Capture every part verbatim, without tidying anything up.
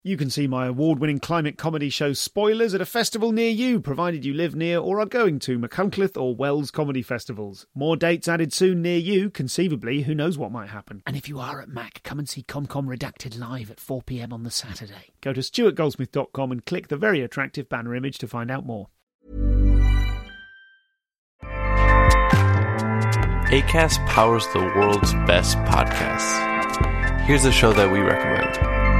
You can see my award-winning climate comedy show Spoilers at a festival near you, provided you live near or are going to Machynlleth or Wells comedy festivals. More dates added soon near you. Conceivably, who knows what might happen. And if you are at Mac, come and see ComCom Redacted live at four p.m. on the Saturday. Go to stuart goldsmith dot com and click the very attractive banner image to find out more. Acast powers the world's best podcasts. Here's a show that we recommend.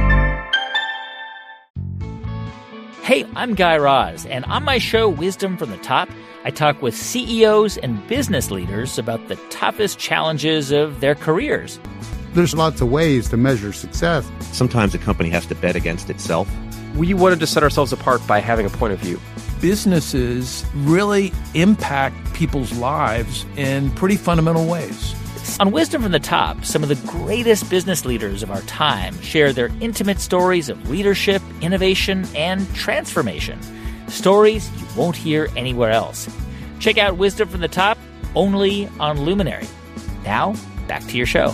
Hey, I'm Guy Raz, and on my show, Wisdom from the Top, I talk with C E Os and business leaders about the toughest challenges of their careers. There's lots of ways to measure success. Sometimes a company has to bet against itself. We wanted to set ourselves apart by having a point of view. Businesses really impact people's lives in pretty fundamental ways. On Wisdom from the Top, some of the greatest business leaders of our time share their intimate stories of leadership, innovation, and transformation. Stories you won't hear anywhere else. Check out Wisdom from the Top, only on Luminary. Now, back to your show.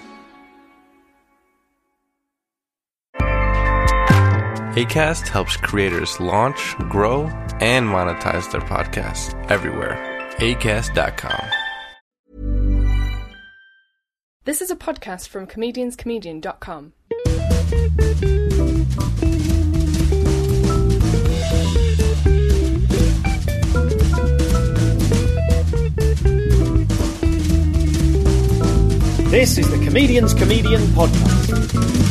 Acast helps creators launch, grow, and monetize their podcasts everywhere. acast dot com. This is a podcast from comedians comedian dot com. This is the Comedians Comedian Podcast.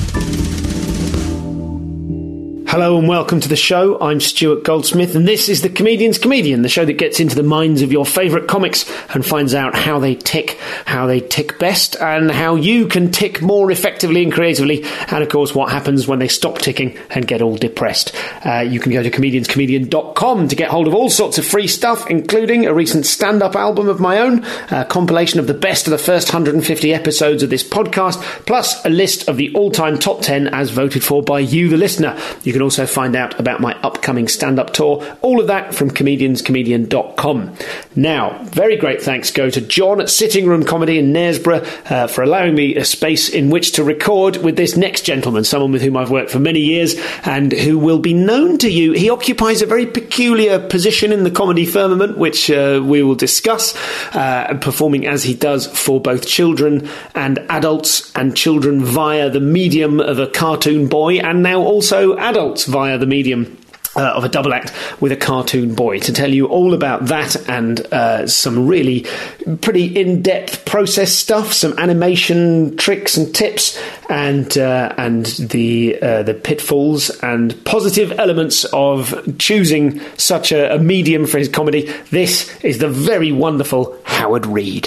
Hello and welcome to the show. I'm Stuart Goldsmith and this is the Comedians Comedian, the show that gets into the minds of your favourite comics and finds out how they tick, how they tick best, and how you can tick more effectively and creatively, and of course what happens when they stop ticking and get all depressed. Uh, you can go to comedians comedian dot com to get hold of all sorts of free stuff, including a recent stand-up album of my own, a compilation of the best of the first one hundred fifty episodes of this podcast, plus a list of the all-time top ten as voted for by you, the listener. You can also find out about my upcoming stand-up tour. All of that from comedians comedian dot com. Now, very great thanks go to John at Sitting Room Comedy in Knaresborough uh, for allowing me a space in which to record with this next gentleman, someone with whom I've worked for many years and who will be known to you. He occupies a very peculiar position in the comedy firmament, which uh, we will discuss, uh, performing as he does for both children and adults, and children via the medium of a cartoon boy, and now also adults via the medium Uh, of a double act with a cartoon boy. To tell you all about that and uh, some really pretty in-depth process stuff, some animation tricks and tips, and uh, and the uh, the pitfalls and positive elements of choosing such a, a medium for his comedy. This is the very wonderful Howard Reed.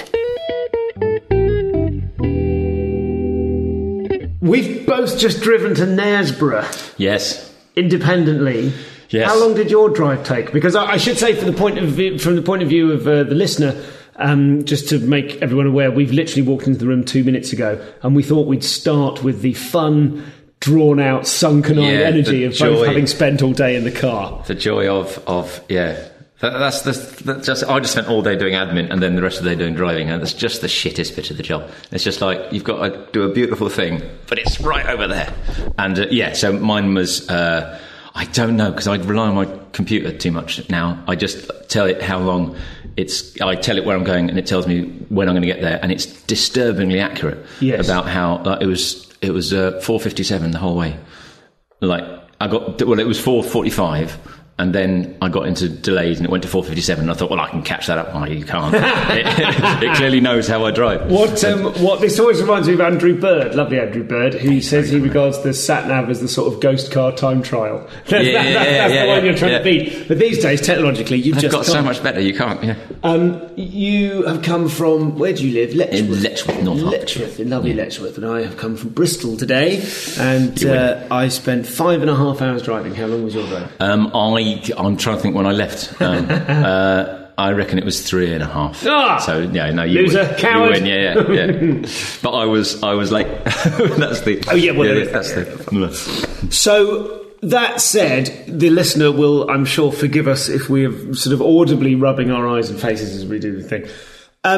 We've both just driven to Knaresborough. Yes. Independently. Yes. How long did your drive take? Because I, I should say, from the point of view, from the point of view of uh, the listener, um, just to make everyone aware, we've literally walked into the room two minutes ago, and we thought we'd start with the fun, drawn-out, sunken-eyed yeah, energy of joy, both having spent all day in the car. The joy of of yeah. That, that's, that's, that's just. I just spent all day doing admin, and then the rest of the day doing driving, and that's just the shittest bit of the job. It's just like you've got to do a beautiful thing, but it's right over there. And uh, yeah, so mine was. Uh, I don't know, because I rely on my computer too much now. I just tell it how long it's. I tell it where I'm going, and it tells me when I'm going to get there, and it's disturbingly accurate yes. about how like, it was. It was uh, four fifty-seven the whole way. Like I got well, it was four forty-five. And then I got into delays and it went to four fifty-seven. And I thought, well, I can catch that up. Oh, you can't. it, it clearly knows how I drive. What? Um, what? This always reminds me of Andrew Bird, lovely Andrew Bird, who He's says he regards the sat-nav as the sort of ghost car time trial. That's, yeah, that, yeah, that, yeah, that's yeah, the one yeah, you're trying yeah. to beat. But these days, technologically, you They've just got can't. so much better. You can't. Yeah. Um, you have come from, where do you live? Letchworth. In Letchworth, North Letchworth, in lovely yeah. Letchworth. And I have come from Bristol today. And uh, I spent five and a half hours driving. How long was your drive? Um, I, I'm trying to think when I left. Um, uh, I reckon it was three and a half. Ah! So yeah, no, you Loser, win. coward. You win, yeah, yeah, yeah. But I was, I was late. That's the. Oh yeah, well, yeah, yeah, that's the. So that said, the listener will, I'm sure, forgive us if we are sort of audibly rubbing our eyes and faces as we do the thing. Um,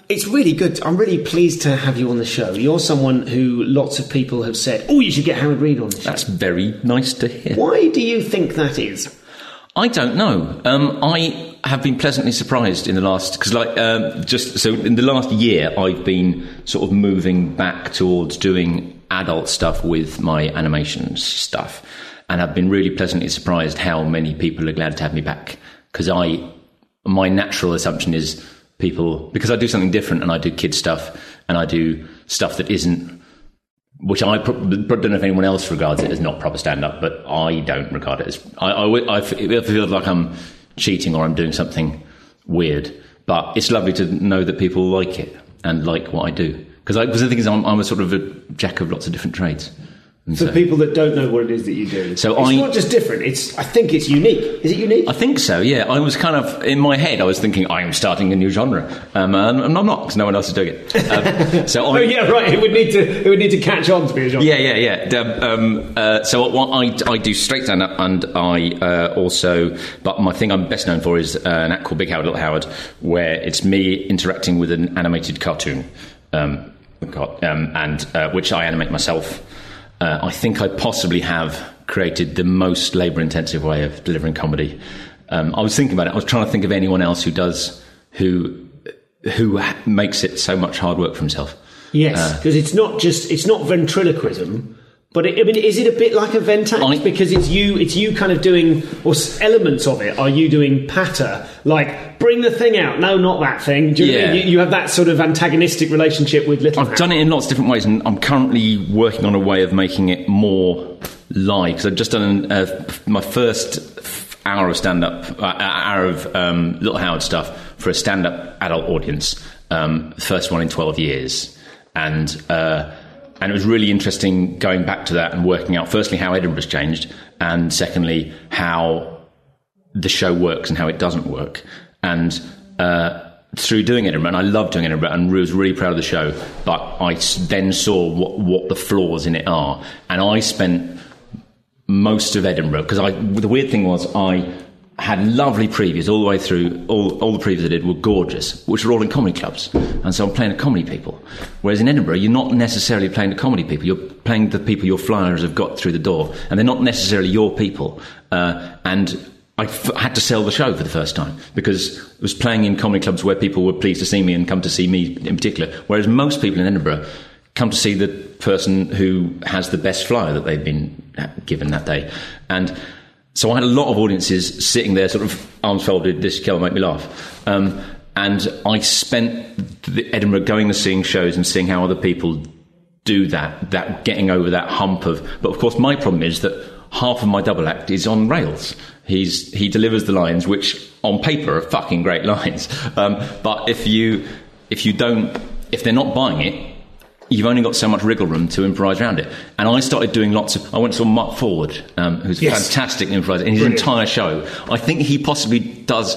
it's really good. I'm really pleased to have you on the show. You're someone who lots of people have said, oh, you should get Howard Reed on the show. That's very nice to hear. Why do you think that is? I don't know. Um, I have been pleasantly surprised in the last... Because, like, um, just... So, in the last year, I've been sort of moving back towards doing adult stuff with my animation stuff. And I've been really pleasantly surprised how many people are glad to have me back. Because I... My natural assumption is... people, because I do something different and I do kid stuff and I do stuff that isn't, which I pro- don't know if anyone else regards it as not proper stand-up, but I don't regard it as, I, I, I feel like I'm cheating or I'm doing something weird, but it's lovely to know that people like it and like what I do. Because the thing is, I'm, I'm a sort of a jack of lots of different trades. And For so, people that don't know what it is that you do, so it's I, not just different, it's I think it's unique. Is it unique? I think so, yeah. I was kind of, in my head, I was thinking, I'm starting a new genre. Um, and I'm not, because no one else is doing it. Um, so I, oh, yeah, right. It would need to it would need to catch on to be a genre. Yeah, yeah, yeah. Um, uh, so what I, I do straight stand-up, and I uh, also, but my thing I'm best known for is uh, an act called Big Howard, Little Howard, where it's me interacting with an animated cartoon, um, um, and uh, which I animate myself. Uh, I think I possibly have created the most labour-intensive way of delivering comedy. Um, I was thinking about it. I was trying to think of anyone else who does, who who makes it so much hard work for himself. Yes, because uh, it's not just it's not ventriloquism, but it, I mean, is it a bit like a Ventax? I, because it's you, it's you kind of doing, or elements of it. Are you doing patter, like bring the thing out? No, not that thing. Do you, yeah. know, you, you have that sort of antagonistic relationship with Little. I've Hound. Done it in lots of different ways, and I'm currently working on a way of making it more live. Because I've just done uh, my first hour of stand-up, uh, hour of um, Little Howard stuff for a stand-up adult audience. Um, first one in twelve years, and. Uh, And it was really interesting going back to that and working out, firstly, how Edinburgh's changed, and secondly, how the show works and how it doesn't work. And uh, through doing Edinburgh, and I love doing Edinburgh, and was really proud of the show, but I then saw what, what the flaws in it are. And I spent most of Edinburgh, because I the weird thing was I had lovely previews all the way through. All, all the previews I did were gorgeous, which were all in comedy clubs. And so I'm playing to comedy people. Whereas in Edinburgh, you're not necessarily playing to comedy people. You're playing the people your flyers have got through the door. And they're not necessarily your people. Uh, and I f- had to sell the show for the first time, because it was playing in comedy clubs where people were pleased to see me and come to see me in particular. Whereas most people in Edinburgh come to see the person who has the best flyer that they've been given that day. And so I had a lot of audiences sitting there, sort of arms folded, this killer make me laugh. Um, and I spent the Edinburgh going and seeing shows and seeing how other people do that, that getting over that hump of... But of course, my problem is that half of my double act is on rails. He's He delivers the lines, which on paper are fucking great lines. Um, but if you if you don't... If they're not buying it, you've only got so much wriggle room to improvise around it. And I started doing lots of... I went to saw Mark Ford, um, who's a yes. fantastic improviser, in his Brilliant. entire show. I think he possibly does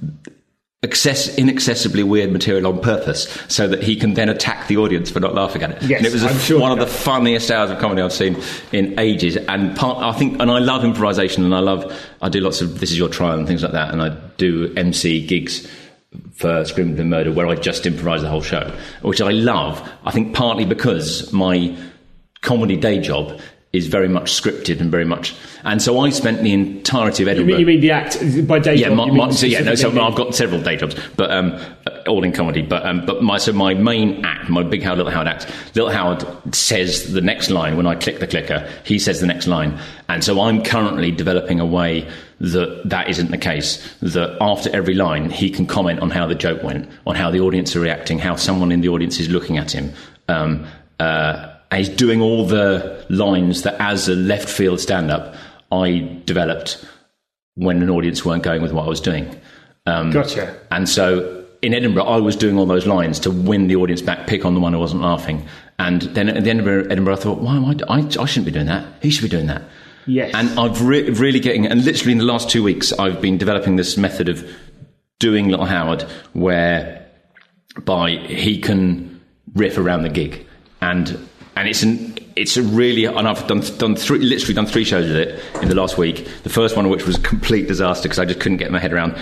access, inaccessibly weird material on purpose so that he can then attack the audience for not laughing at it. Yes, and it was a, sure one of the funniest hours of comedy I've seen in ages. And part, I think, and I love improvisation, and I love... I do lots of This Is Your Trial and things like that, and I do M C gigs for Screamed and Murder, where I just improvise the whole show, which I love. I think partly because my comedy day job is very much scripted and very much... And so I spent the entirety of Edinburgh... You mean, you mean the act by day yeah, job? My, my, so yeah, no, so I've got several day jobs, but um, all in comedy. But um, but my so my main act, my Big Howard, Little Howard act, Little Howard says the next line. When I click the clicker, he says the next line. And so I'm currently developing a way that that isn't the case, that after every line, he can comment on how the joke went, on how the audience are reacting, how someone in the audience is looking at him. Um, uh, and he's doing all the lines that, as a left field stand-up, I developed when an audience weren't going with what I was doing. Um, gotcha. And so in Edinburgh, I was doing all those lines to win the audience back, pick on the one who wasn't laughing. And then at the end of Edinburgh, I thought, why am I, I, I shouldn't be doing that. He should be doing that. Yes. And I've re- really getting, and literally in the last two weeks, I've been developing this method of doing Little Howard, where by he can riff around the gig. And and it's an it's a really, and I've done done three, literally done three shows with it in the last week. The first one of which was a complete disaster because I just couldn't get my head around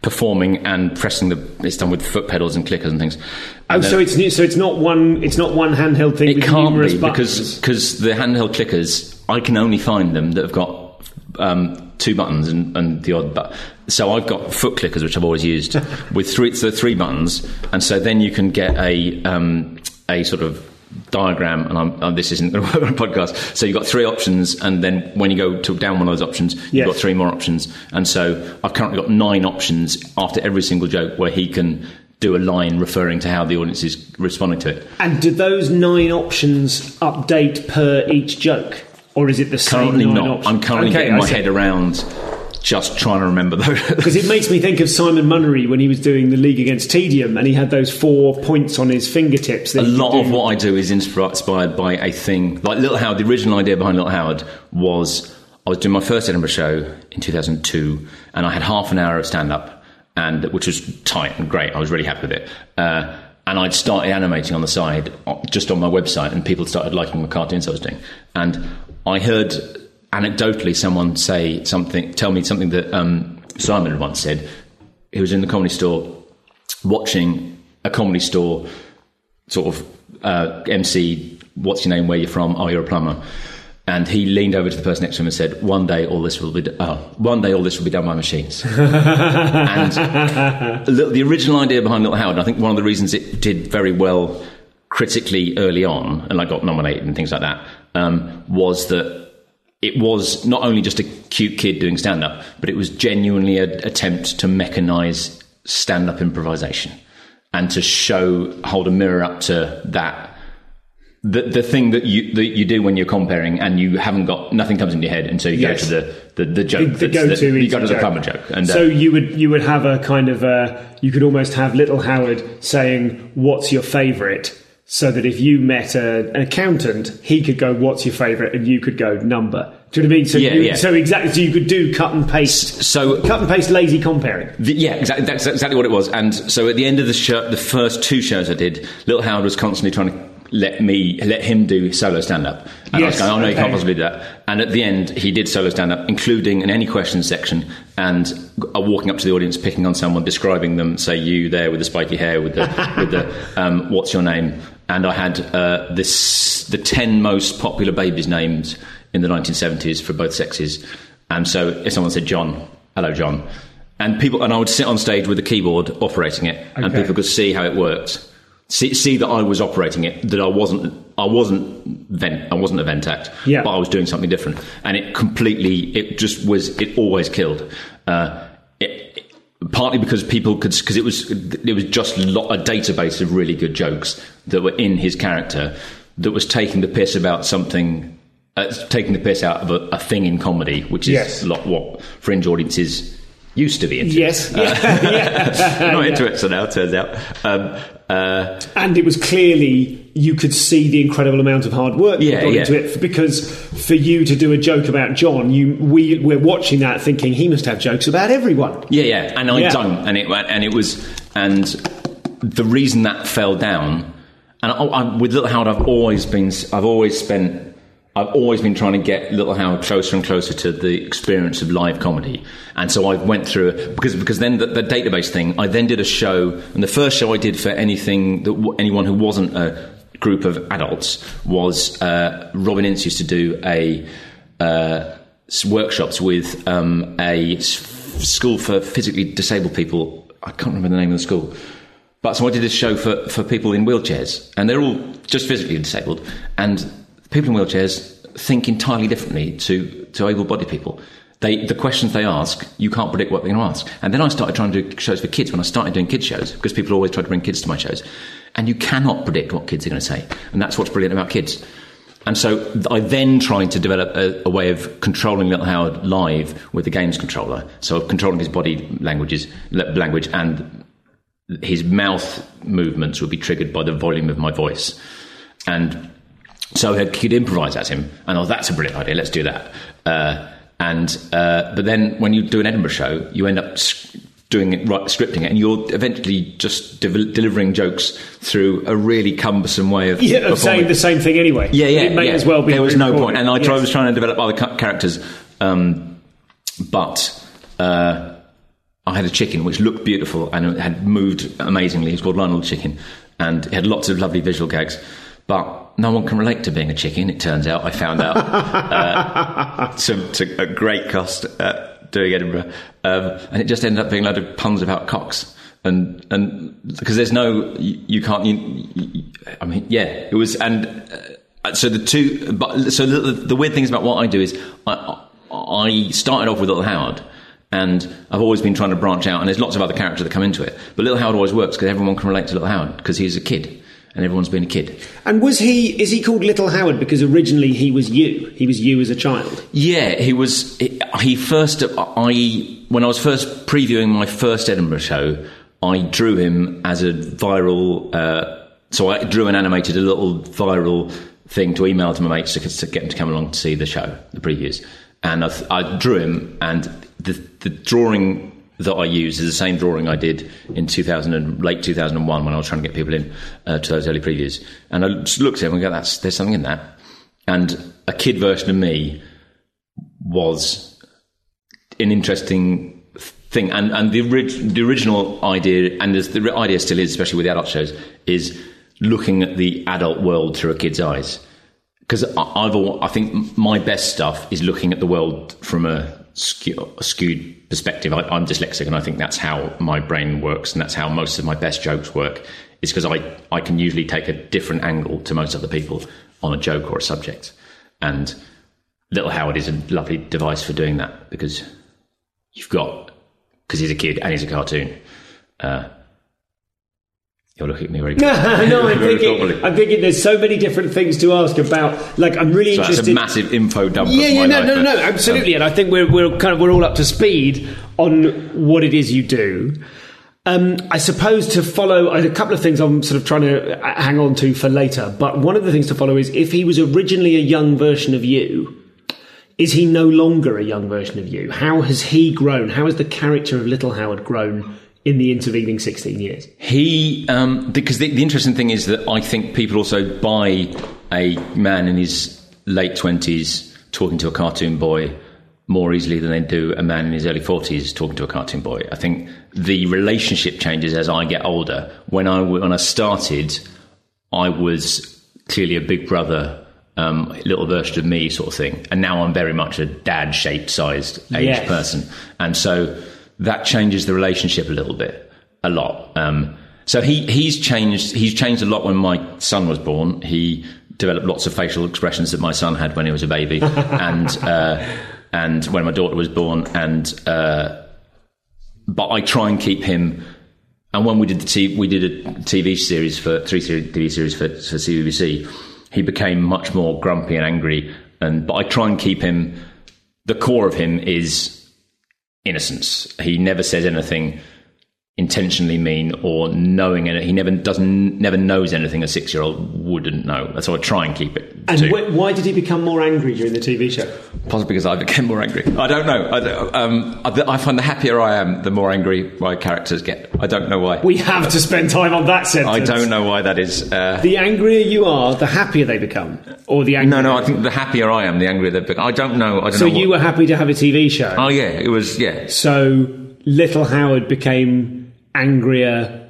performing and pressing the. It's done with foot pedals and clickers and things. And oh, so it's so it's not one it's not one handheld thing. It with can't numerous be buttons. because because the handheld clickers, I can only find them that have got um, two buttons and, and the odd but. So I've got foot clickers, which I've always used with three so three buttons, and so then you can get a um, a sort of diagram, and I'm, oh, this isn't going to work on a podcast. So you've got three options, and then when you go to down one of those options, you've yes. got three more options. And so I've currently got nine options after every single joke where he can do a line referring to how the audience is responding to it. And do those nine options update per each joke, or is it the same currently nine not. options? I'm currently okay, getting I my see. head around just trying to remember those. Because it makes me think of Simon Munnery when he was doing the League Against Tedium, and he had those four points on his fingertips. That A he could lot do. of what I do is inspired by a thing like Little Howard. The original idea behind Little Howard was I was doing my first Edinburgh show in two thousand two, and I had half an hour of stand-up, and which was tight and great. I was really happy with it. Uh, and I'd started animating on the side, just on my website, and people started liking the cartoons I was doing. And I heard anecdotally someone say something, tell me something that um, Simon had once said. He was in the Comedy Store watching a Comedy Store sort of uh, M C, what's your name, where you're from, oh, you're a plumber. And he leaned over to the person next to him and said, one day all this will be d- oh, one day all this will be done by machines. And the, the original idea behind Little Howard, I think one of the reasons it did very well critically early on, and I got nominated and things like that, um, was that it was not only just a cute kid doing stand-up, but it was genuinely an attempt to mechanise stand-up improvisation and to show, hold a mirror up to that. The the thing that you that you do when you're comparing and you haven't got, nothing comes into your head until you Yes. go to the, the, the joke. The, the that's go-to the, you easy go to the joke. plumber joke. And, uh, so you would you would have a kind of a, you could almost have Little Howard saying, what's your favourite? So that if you met a, an accountant, he could go, what's your favourite? And you could go, number. Do you know what I mean? So, Yeah, you, yeah. so exactly, so you could do cut and paste. So cut and paste lazy comparing. The, yeah, exactly. That's exactly what it was. And so at the end of the show, the first two shows I did, Little Howard was constantly trying to let me, let him do solo stand-up. And Yes, I was going, oh no, you okay. can't possibly do that. And at the end, he did solo stand-up, including an any questions section, and uh, walking up to the audience, picking on someone, describing them, say you there with the spiky hair, with the, with the um, what's your name? And I had uh, this the ten most popular babies' names in the nineteen seventies for both sexes. And so if someone said John, hello John. And people, and I would sit on stage with a keyboard operating it, and Okay. people could see how it worked. See, see that I was operating it, that I wasn't, I wasn't, vent, I wasn't a Ventact, Yeah. but I was doing something different, and it completely, it just was, it always killed. Uh, it, it, partly because people could, because it was, it was just a, lot, a database of really good jokes that were in his character that was taking the piss about something, uh, taking the piss out of a, a thing in comedy, which is Yes. a lot what fringe audiences used to be into. Yes. Uh, Yeah. yeah. not Yeah. into it, so now it turns out. Um, uh, And it was clearly, you could see the incredible amount of hard work Yeah, that got yeah. into it, because for you to do a joke about John, you we we're watching that thinking he must have jokes about everyone. Yeah, yeah, and I Yeah. don't, and it and it was, and the reason that fell down, and I, I, with Little Howard, I've always been, I've always spent, I've always been trying to get Little Howard closer and closer to the experience of live comedy, and so I went through it because because then the, the database thing. I then did a show, and the first show I did for anything that anyone who wasn't a group of adults was uh, Robin Ince used to do a uh, s- workshops with um, a s- school for physically disabled people. I can't remember the name of the school. But so I did this show for, for people in wheelchairs, and they're all just physically disabled. And people in wheelchairs think entirely differently to, to able-bodied people. They, the questions they ask, you can't predict what they're going to ask. And then I started trying to do shows for kids when I started doing kids shows, because people always try to bring kids to my shows. And you cannot predict what kids are going to say. And that's what's brilliant about kids. And so I then tried to develop a, a way of controlling Little Howard live with the games controller. So controlling his body languages, language and his mouth movements would be triggered by the volume of my voice. And so I could improvise at him. And oh, that's a brilliant idea. Let's do that. Uh, and uh, but then when you do an Edinburgh show, you end up doing it, right, scripting it, and you're eventually just de- delivering jokes through a really cumbersome way of Yeah, of saying performing. the same thing anyway. Yeah, yeah. It may yeah. as well be. There was no recorded. point, and I Yes. tried, was trying to develop other ca- characters, um, but uh, I had a chicken which looked beautiful and it had moved amazingly. It was called Lionel the Chicken, and it had lots of lovely visual gags. But no one can relate to being a chicken, it turns out. I found out uh, to, to a great cost uh, doing Edinburgh. Um, and it just ended up being a load of puns about cocks. And and because there's no, you, you can't, you, you, I mean, yeah, it was, and uh, so the two, but so the, the weird things about what I do is I, I started off with Little Howard. And I've always been trying to branch out, and there's lots of other characters that come into it. But Little Howard always works because everyone can relate to Little Howard because he's a kid, and everyone's been a kid. And was he? Is he called Little Howard because originally he was you? He was you as a child. Yeah, he was. He first. I when I was first previewing my first Edinburgh show, I drew him as a viral. Uh, so I drew and animated a little viral thing to email to my mates to, to get them to come along to see the show, the previews. And I, I drew him, and the, the drawing that I use is the same drawing I did in two thousand and late two thousand one when I was trying to get people in uh, to those early previews. And I just looked at him and go, "That's there's something in that." And a kid version of me was an interesting thing. And and the, orig- the original idea, and the idea still is, especially with the adult shows, is looking at the adult world through a kid's eyes. Because I've, I think my best stuff is looking at the world from a, skew, a skewed perspective. I, I'm dyslexic, and I think that's how my brain works, and that's how most of my best jokes work. Is because I, I can usually take a different angle to most other people on a joke or a subject. And Little Howard is a lovely device for doing that, because you've got, because he's a kid and he's a cartoon. Uh, You're looking at me very No, no, I'm thinking, I'm thinking there's so many different things to ask about. Like, I'm really so interested. That's a massive info dump. Yeah, of yeah, my no, life, no, but, no, absolutely. Um, and I think we're we're kind of we're all up to speed on what it is you do. Um, I suppose to follow a couple of things I'm sort of trying to hang on to for later. But one of the things to follow is if he was originally a young version of you, is he no longer a young version of you? How has he grown? How has the character of Little Howard grown in the intervening sixteen years? He, um, because the, the interesting thing is that I think people also buy a man in his late twenties talking to a cartoon boy more easily than they do a man in his early forties talking to a cartoon boy. I think the relationship changes as I get older. When I, when I started, I was clearly a big brother, um, little version of me sort of thing. And now I'm very much a dad-shaped sized aged Yes. person. And so that changes the relationship a little bit, a lot. Um, so he, he's changed. He's changed a lot when my son was born. He developed lots of facial expressions that my son had when he was a baby, and uh, and when my daughter was born. And uh, but I try and keep him. And when we did the t- we did a T V series for three T V series for, for C B B C, he became much more grumpy and angry. And but I try and keep him. The core of him is innocence. He never says anything intentionally mean or knowing it. He never doesn't never knows anything a six-year-old wouldn't know. That's why I try and keep it. And wh- why did he become more angry during the T V show? Possibly because I became more angry. I don't know. I, don't- um, I, I find the happier I am, the more angry my characters get. I don't know why. We have to spend time on that sentence. I don't know why that is. Uh, The angrier you are, the happier they become, or the angrier. no, no. I think the happier I am, the angrier they become. I don't know. I don't So know you what- were happy to have a T V show. Oh yeah, it was. Yeah. So Little Howard became angrier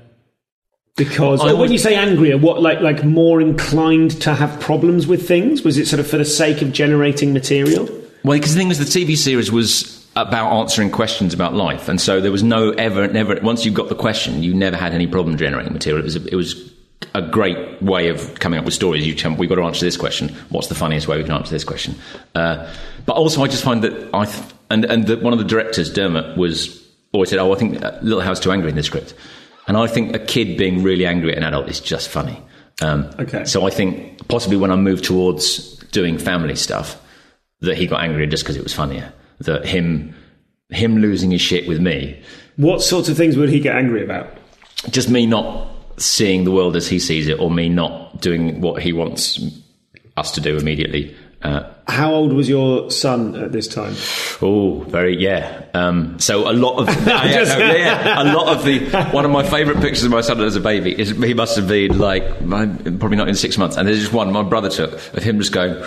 because I or when was- you say angrier, what like like more inclined to have problems with things? Was it sort of for the sake of generating material? Well, because the thing was, the T V series was about answering questions about life, and so there was no ever, never. Once you got the question, you never had any problem generating material. It was a, it was a great way of coming up with stories. You we've got to answer this question. What's the funniest way we can answer this question? Uh, but also, I just find that I th- and and the, one of the directors, Dermot, was always said, "Oh, I think Little Howard's too angry in this script," and I think a kid being really angry at an adult is just funny. Um, Okay. So I think possibly when I moved towards doing family stuff, that he got angrier just because it was funnier. That him him losing his shit with me, What sorts of things would he get angry about? just me not seeing the world as he sees it, or me not doing what he wants us to do immediately. Uh, How old was your son at this time? oh, very yeah. Um, so a lot of yeah, Just- no, yeah, yeah. a lot of the one of my favourite pictures of my son as a baby is he must have been like probably not in six months, and there's just one my brother took of him just going,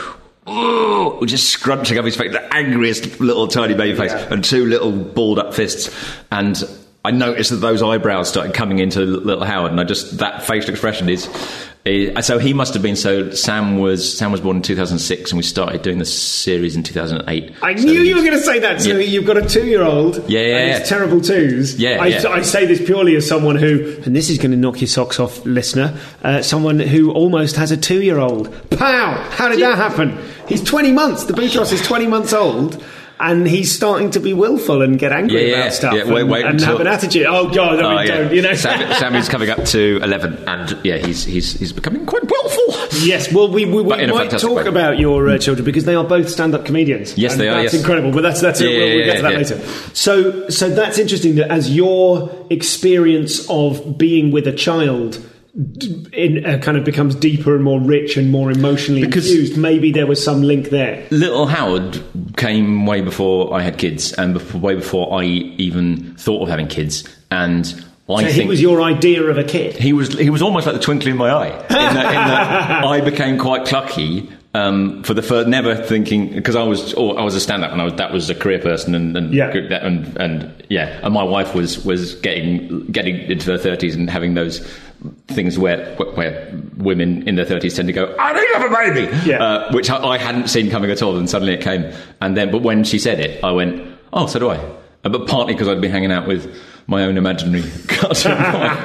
oh, just scrunching up his face, the angriest little tiny baby face, yeah. and two little balled up fists. And I noticed that those eyebrows started coming into little Howard, and I just, that facial expression is, is so he must have been, so Sam was Sam was born in two thousand six, and we started doing the series in two thousand eight. I so knew you were going to say that. So yeah. you've got a two-year-old. Yeah, yeah, and yeah. it's terrible twos. Yeah, I, yeah. I say this purely as someone who, and this is going to knock your socks off, listener, uh, someone who almost has a two-year-old. Pow! How did that happen? He's twenty months. The Boutros is twenty months old. And he's starting to be willful and get angry yeah, yeah, about stuff yeah. Wait, and, wait and until, have an attitude. Oh God, I mean, oh, yeah. don't, you know. Sam, Sammy's coming up to eleven, and yeah, he's he's he's becoming quite willful. Yes, well, we we, we might talk way. about your uh, children because they are both stand-up comedians. Yes, and they are. That's yes. incredible. But that's that's yeah, it. We'll, we'll yeah, get to that yeah. later. So so that's interesting that as your experience of being with a child in uh, kind of becomes deeper and more rich and more emotionally because infused, maybe there was some link there. Little Howard came way before I had kids, and before, way before I even thought of having kids. And I so think he was your idea of a kid. He was. He was almost like the twinkle in my eye. In that, in that I became quite clucky. Um, for the first, never thinking, because I was, or I was a stand-up, and I was that was a career person, and and, yeah. and and yeah, and my wife was was getting getting into her thirties and having those things where where women in their thirties tend to go, I need to have a baby, yeah. uh, which I, I hadn't seen coming at all, and suddenly it came, and then but when she said it, I went, oh, so do I, uh, but partly because I'd been hanging out with my own imaginary cartoon.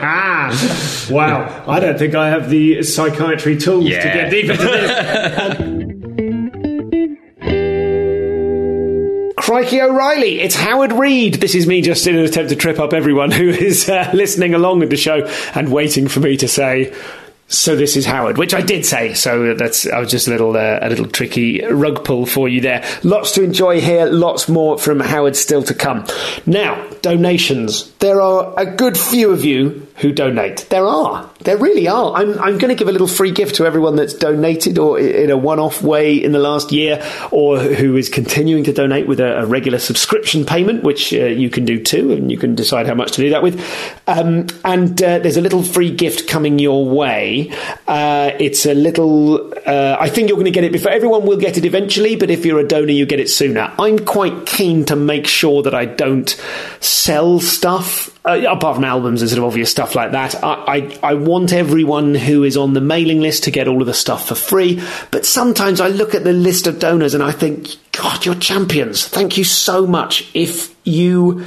Wow, I don't think I have the psychiatry tools yeah. to get deep into this. Crikey O'Reilly, it's Howard Reed. This is me just in an attempt to trip up everyone who is uh, listening along with the show and waiting for me to say, so this is Howard, which I did say. So that's I was just a little uh, a little tricky rug pull for you there. Lots to enjoy here. Lots more from Howard still to come. Now, donations. There are a good few of you who donate. There are. There really are. I'm I'm going to give a little free gift to everyone that's donated or in a one-off way in the last year, or who is continuing to donate with a, a regular subscription payment, which uh, you can do too, and you can decide how much to do that with. Um, and uh, there's a little free gift coming your way. Uh, it's a little... Uh, I think you're going to get it before... Everyone will get it eventually, but if you're a donor, you get it sooner. I'm quite keen to make sure that I don't sell stuff, uh, apart from albums and sort of obvious stuff like that. I, I, I want everyone who is on the mailing list to get all of the stuff for free, but sometimes I look at the list of donors and I think, God, you're champions. Thank you so much. If you...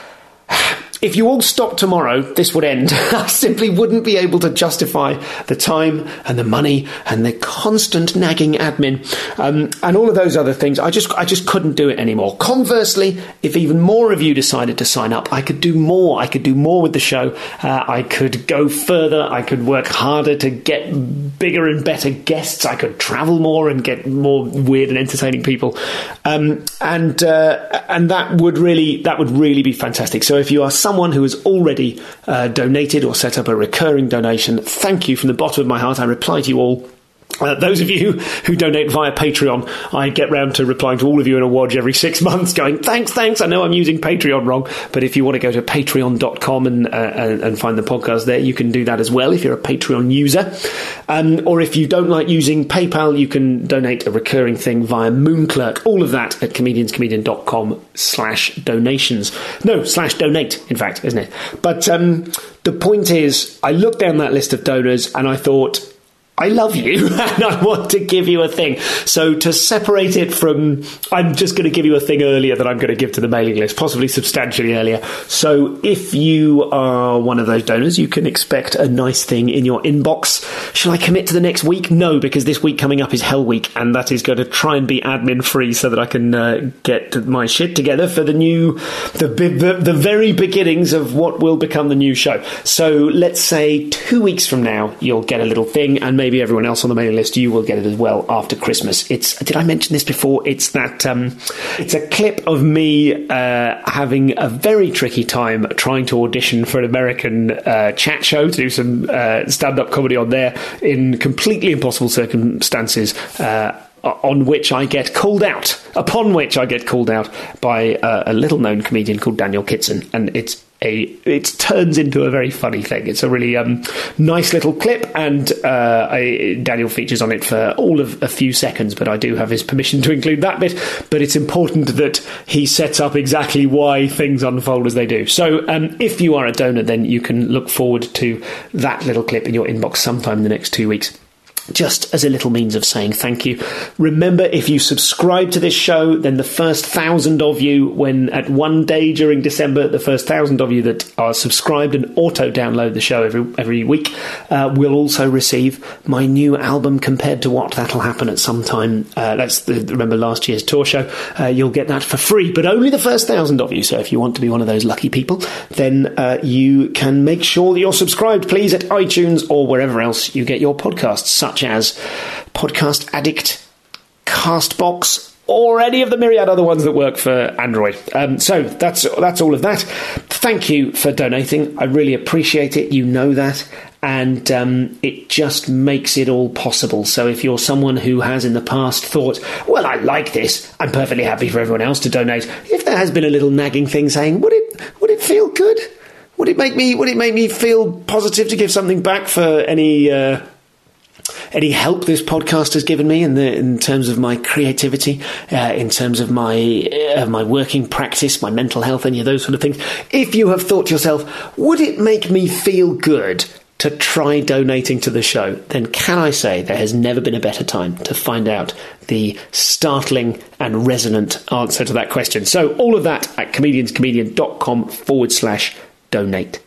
If you all stopped tomorrow, this would end. I simply wouldn't be able to justify the time and the money and the constant nagging admin um, and all of those other things. I just I just couldn't do it anymore. Conversely, if even more of you decided to sign up, I could do more. I could do more with the show. Uh, I could go further. I could work harder to get bigger and better guests. I could travel more and get more weird and entertaining people. Um, and uh, and that would really that would really be fantastic. So if you are someone who has already uh, donated or set up a recurring donation, thank you from the bottom of my heart. I reply to you all. Uh, those of you who donate via Patreon, I get round to replying to all of you in a wodge every six months going, thanks, thanks, I know I'm using Patreon wrong, but if you want to go to patreon dot com and, uh, and, and find the podcast there, you can do that as well if you're a Patreon user. Um, or if you don't like using PayPal, you can donate a recurring thing via Moonclerk. All of that at comedianscomedian dot com slash donations. No, slash donate, in fact, isn't it? But um, the point is, I looked down that list of donors and I thought, I love you and I want to give you a thing. So to separate it from, I'm just going to give you a thing earlier that I'm going to give to the mailing list, possibly substantially earlier. So if you are one of those donors, you can expect a nice thing in your inbox. Shall I commit to the next week? No, because this week coming up is Hell Week, and that is going to try and be admin free so that I can uh, get my shit together for the new, the, the, the very beginnings of what will become the new show. So let's say two weeks from now, you'll get a little thing, and maybe Maybe everyone else on the mailing list, you will get it as well after Christmas. It's did I mention this before? It's that um, it's a clip of me uh, having a very tricky time trying to audition for an American uh, chat show to do some uh, stand-up comedy on there in completely impossible circumstances. Uh, on which I get called out, upon which I get called out by uh, a little-known comedian called Daniel Kitson, and it's a it turns into a very funny thing. It's a really um, nice little clip, and uh, I, Daniel features on it for all of a few seconds, but I do have his permission to include that bit. But it's important that he sets up exactly why things unfold as they do. So um, if you are a donor, then you can look forward to that little clip in your inbox sometime in the next two weeks. Just as a little means of saying thank you. Remember, if you subscribe to this show, then the first thousand of you, when at one day during December, the first thousand of you that are subscribed and auto-download the show every every week, uh, will also receive my new album, Compared to What. That'll happen at some time. Uh, that's the, remember last year's tour show. Uh, you'll get that for free, but only the first thousand of you. So if you want to be one of those lucky people, then uh, you can make sure that you're subscribed, please, at iTunes or wherever else you get your podcasts, such as Podcast Addict, Castbox, or any of the myriad other ones that work for Android. Um, so that's that's all of that. Thank you for donating. I really appreciate it. You know that. And um, it just makes it all possible. So if you're someone who has in the past thought, well, I like this, I'm perfectly happy for everyone else to donate. If there has been a little nagging thing saying, would it would it feel good? Would it make me would it make me feel positive to give something back for any uh, any help this podcast has given me in the in terms of my creativity, uh, in terms of my uh, my working practice, my mental health, any of those sort of things? If you have thought to yourself, would it make me feel good to try donating to the show, then can I say there has never been a better time to find out the startling and resonant answer to that question. So all of that at comedianscomedian.com forward slash donate.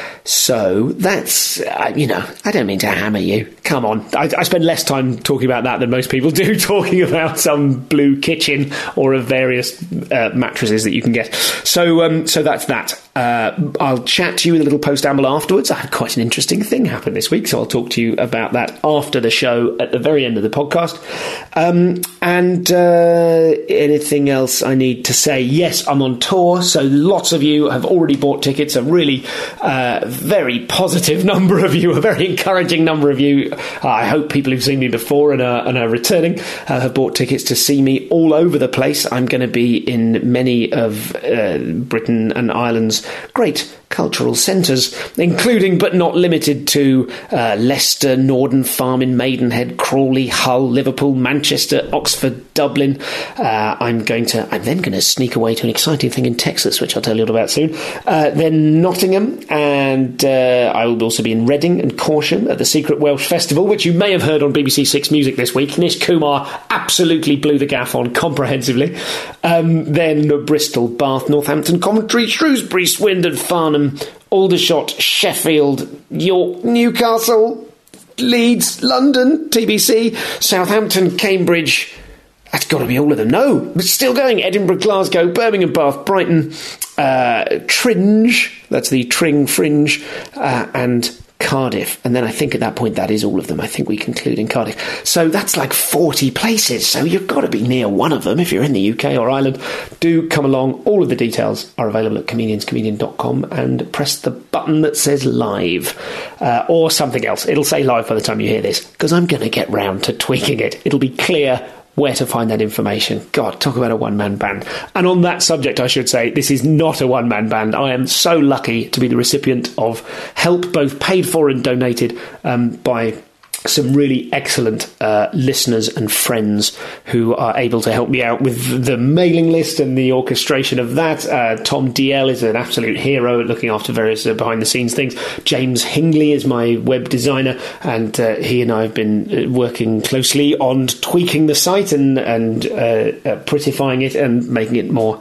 So that's, uh, you know, I don't mean to hammer you. Come on. I, I spend less time talking about that than most people do talking about some blue kitchen or of various uh, mattresses that you can get. So um, so that's that. Uh, I'll chat to you with a little post-amble afterwards. I had quite an interesting thing happen this week, so I'll talk to you about that after the show at the very end of the podcast. Um, and uh, anything else I need to say? Yes, I'm on tour, so lots of you have already bought tickets. A really uh, very positive number of you, a very encouraging number of you. Uh, I hope people who've seen me before and are, and are returning uh, have bought tickets to see me all over the place. I'm going to be in many of uh, Britain and Ireland's great cultural centres, including but not limited to uh, Leicester, Norden Farm in Maidenhead, Crawley, Hull, Liverpool, Manchester, Oxford, Dublin. Uh, I'm going to. I'm then going to sneak away to an exciting thing in Texas, which I'll tell you all about soon. Uh, then Nottingham, and uh, I will also be in Reading and Corsham at the Secret Welsh Festival, which you may have heard on B B C Six Music this week. Nish Kumar absolutely blew the gaff on comprehensively. Um, then Bristol, Bath, Northampton, Coventry, Shrewsbury, Swindon, Farnham, Aldershot, Sheffield, York, Newcastle, Leeds, London, T B C, Southampton, Cambridge. That's got to be all of them. No, but still going. Edinburgh, Glasgow, Birmingham, Bath, Brighton, uh, Tringe. That's the Tring Fringe, uh, and Cardiff. And then I think at that point that is all of them. I think we conclude in Cardiff. So that's like forty places. So you've got to be near one of them if you're in the U K or Ireland. Do come along. All of the details are available at comedians comedian dot com, and press the button that says live uh, or something else. It'll say live by the time you hear this, because I'm going to get round to tweaking it. It'll be clear where to find that information. God, talk about a one-man band. And on that subject, I should say, this is not a one-man band. I am so lucky to be the recipient of help, both paid for and donated, um, by some really excellent uh, listeners and friends who are able to help me out with the mailing list and the orchestration of that. Uh, Tom D L is an absolute hero at looking after various uh, behind-the-scenes things. James Hingley is my web designer, and uh, he and I have been working closely on tweaking the site and, and uh, uh, prettifying it and making it more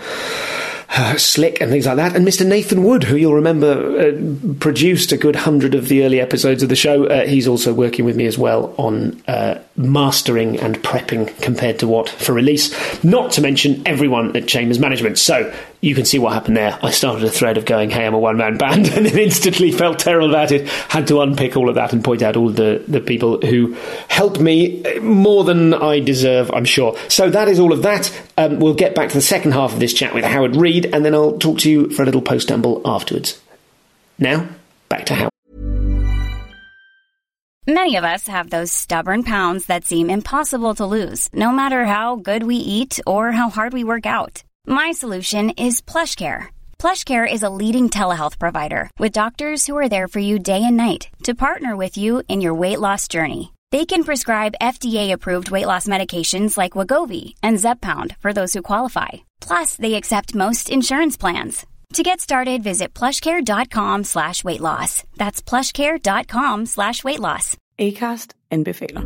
Uh, slick and things like that. And Mister Nathan Wood, who you'll remember uh, produced a good hundred of the early episodes of the show, uh, he's also working with me as well on uh, mastering and prepping Compared to What for release, not to mention everyone at Chambers Management. So you can see what happened there. I started a thread of going, hey, I'm a one-man band, and then instantly felt terrible about it. Had to unpick all of that and point out all the, the people who helped me more than I deserve, I'm sure. So that is all of that. Um, we'll get back to the second half of this chat with Howard Reed, and then I'll talk to you for a little post-amble afterwards. Now, back to Howard. Many of us have those stubborn pounds that seem impossible to lose, no matter how good we eat or how hard we work out. My solution is PlushCare. PlushCare is a leading telehealth provider with doctors who are there for you day and night to partner with you in your weight loss journey. They can prescribe F D A-approved weight loss medications like Wegovy and Zepbound for those who qualify. Plus, they accept most insurance plans. To get started, visit plushcare.com slash weight loss. That's plushcare.com slash weight loss. Acast anbefaler.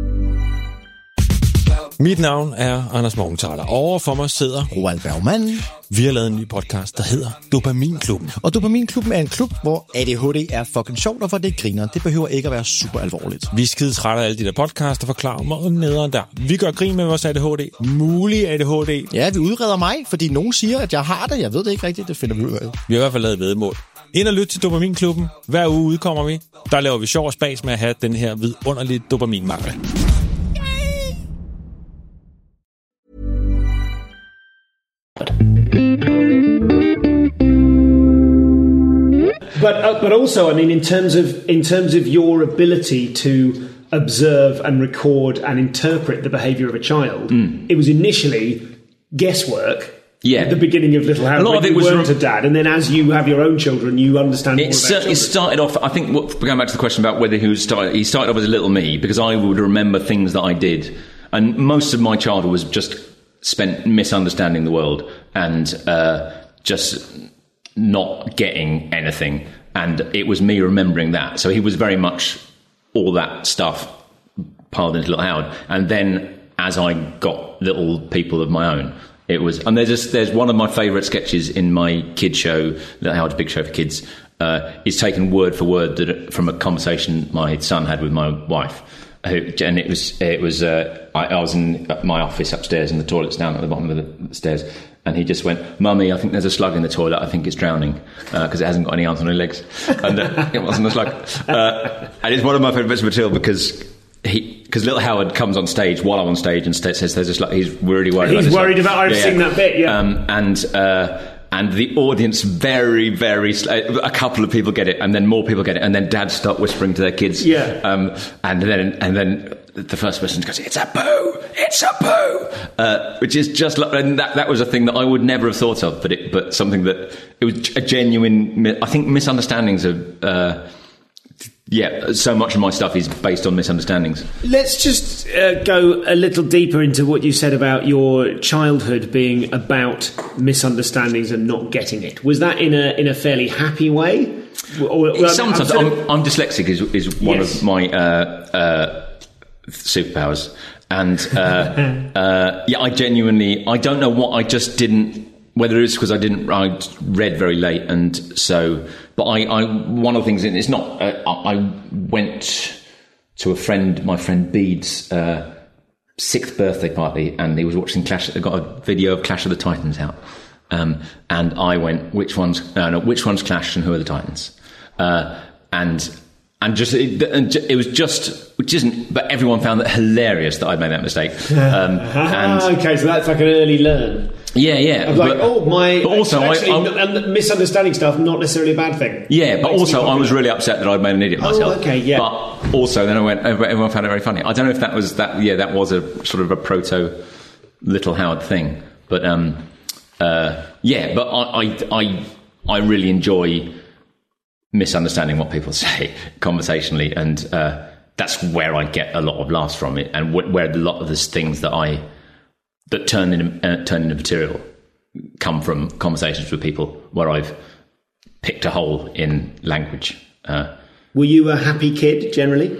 Mit navn er Anders Morgenthaler. Over for mig sidder Roald Bergmann. Vi har lavet en ny podcast, der hedder Dopaminklubben. Og Dopaminklubben er en klub, hvor A D H D er fucking sjovt, og hvor det griner. Det behøver ikke at være super alvorligt. Vi er skide trætte af alle de der podcasts, der forklarer mig og nederen der. Vi gør grin med vores A D H D. Mulig A D H D. Ja, vi udreder mig, fordi nogen siger, at jeg har det. Jeg ved det ikke rigtigt, det finder vi ud af. Vi har i hvert fald lavet vedmål. Ind og lyt til Dopaminklubben. Hver uge udkommer vi. Der laver vi sjov og spas med at have den her vidunderlige dopaminmangel. But uh, but also, I mean, in terms of in terms of your ability to observe and record and interpret the behaviour of a child, mm. it was initially guesswork. Yeah. At the beginning of Little House, a lot of it you was weren't rem- a dad, and then as you have your own children, you understand. It more certainly about started off. I think what, going back to the question about whether he was started, he started off as a little me because I would remember things that I did, and most of my childhood was just spent misunderstanding the world and uh, just not getting anything, and it was me remembering that. So he was very much all that stuff piled into Little Howard, and then as I got little people of my own, it was. And there's just, there's one of my favourite sketches in my kids show, Little Howard's Big Show for Kids. Uh, is taken word for word that, from a conversation my son had with my wife. Who, and it was it was uh, I, I was in my office upstairs, and the toilet's down at the bottom of the stairs. And he just went, "Mummy, I think there's a slug in the toilet. I think it's drowning because uh, it hasn't got any arms on its legs." And uh, it wasn't a slug. Uh, and it's one of my favourite bits of material because he, because Little Howard comes on stage while I'm on stage and st- says, "There's a slug." He's really worried. He's about worried slug. about. I've yeah, seen yeah. that bit. Yeah. Um, and. Uh, And the audience very, very... A couple of people get it, and then more people get it, and then dads start whispering to their kids. Yeah. Um, and then and then the first person goes, "It's a poo! It's a poo!" Uh, which is just... like, and that, that was a thing that I would never have thought of, but it, but something that... It was a genuine... I think misunderstandings are... Uh, yeah, so much of my stuff is based on misunderstandings. Let's just uh, go a little deeper into what you said about your childhood being about misunderstandings and not getting it. Was that in a in a fairly happy way? Or, well, Sometimes. I'm, I'm, I'm dyslexic is, is one yes. of my uh, uh, superpowers. And uh, uh, yeah, I genuinely... I don't know what I just didn't... Whether it's because I didn't... I read very late, and so... But I, I, one of the things, it's not, uh, I went to a friend, my friend Bede's uh, sixth birthday party, and he was watching Clash, they got a video of Clash of the Titans out. Um, and I went, which one's, uh, no, which one's Clash and who are the Titans? Uh, and, and just, it, it was just, which isn't, but everyone found that hilarious that I'd made that mistake. Um, and, okay, so that's like an early learn. Yeah, yeah. I was like, but, oh, my... But also, actually, I, I, and misunderstanding stuff, not necessarily a bad thing. Yeah, but also I was really upset that I'd made an idiot of myself. Oh, okay, yeah. But also then I went, everyone found it very funny. I don't know if that was, that. yeah, that was a sort of a proto Little Howard thing. But, um, uh, yeah, but I, I, I, I really enjoy misunderstanding what people say conversationally, and uh, that's where I get a lot of laughs from it, and wh- where a lot of the things that I... that turn into, uh, turn into material come from conversations with people where I've picked a hole in language. Uh, Were you a happy kid, generally?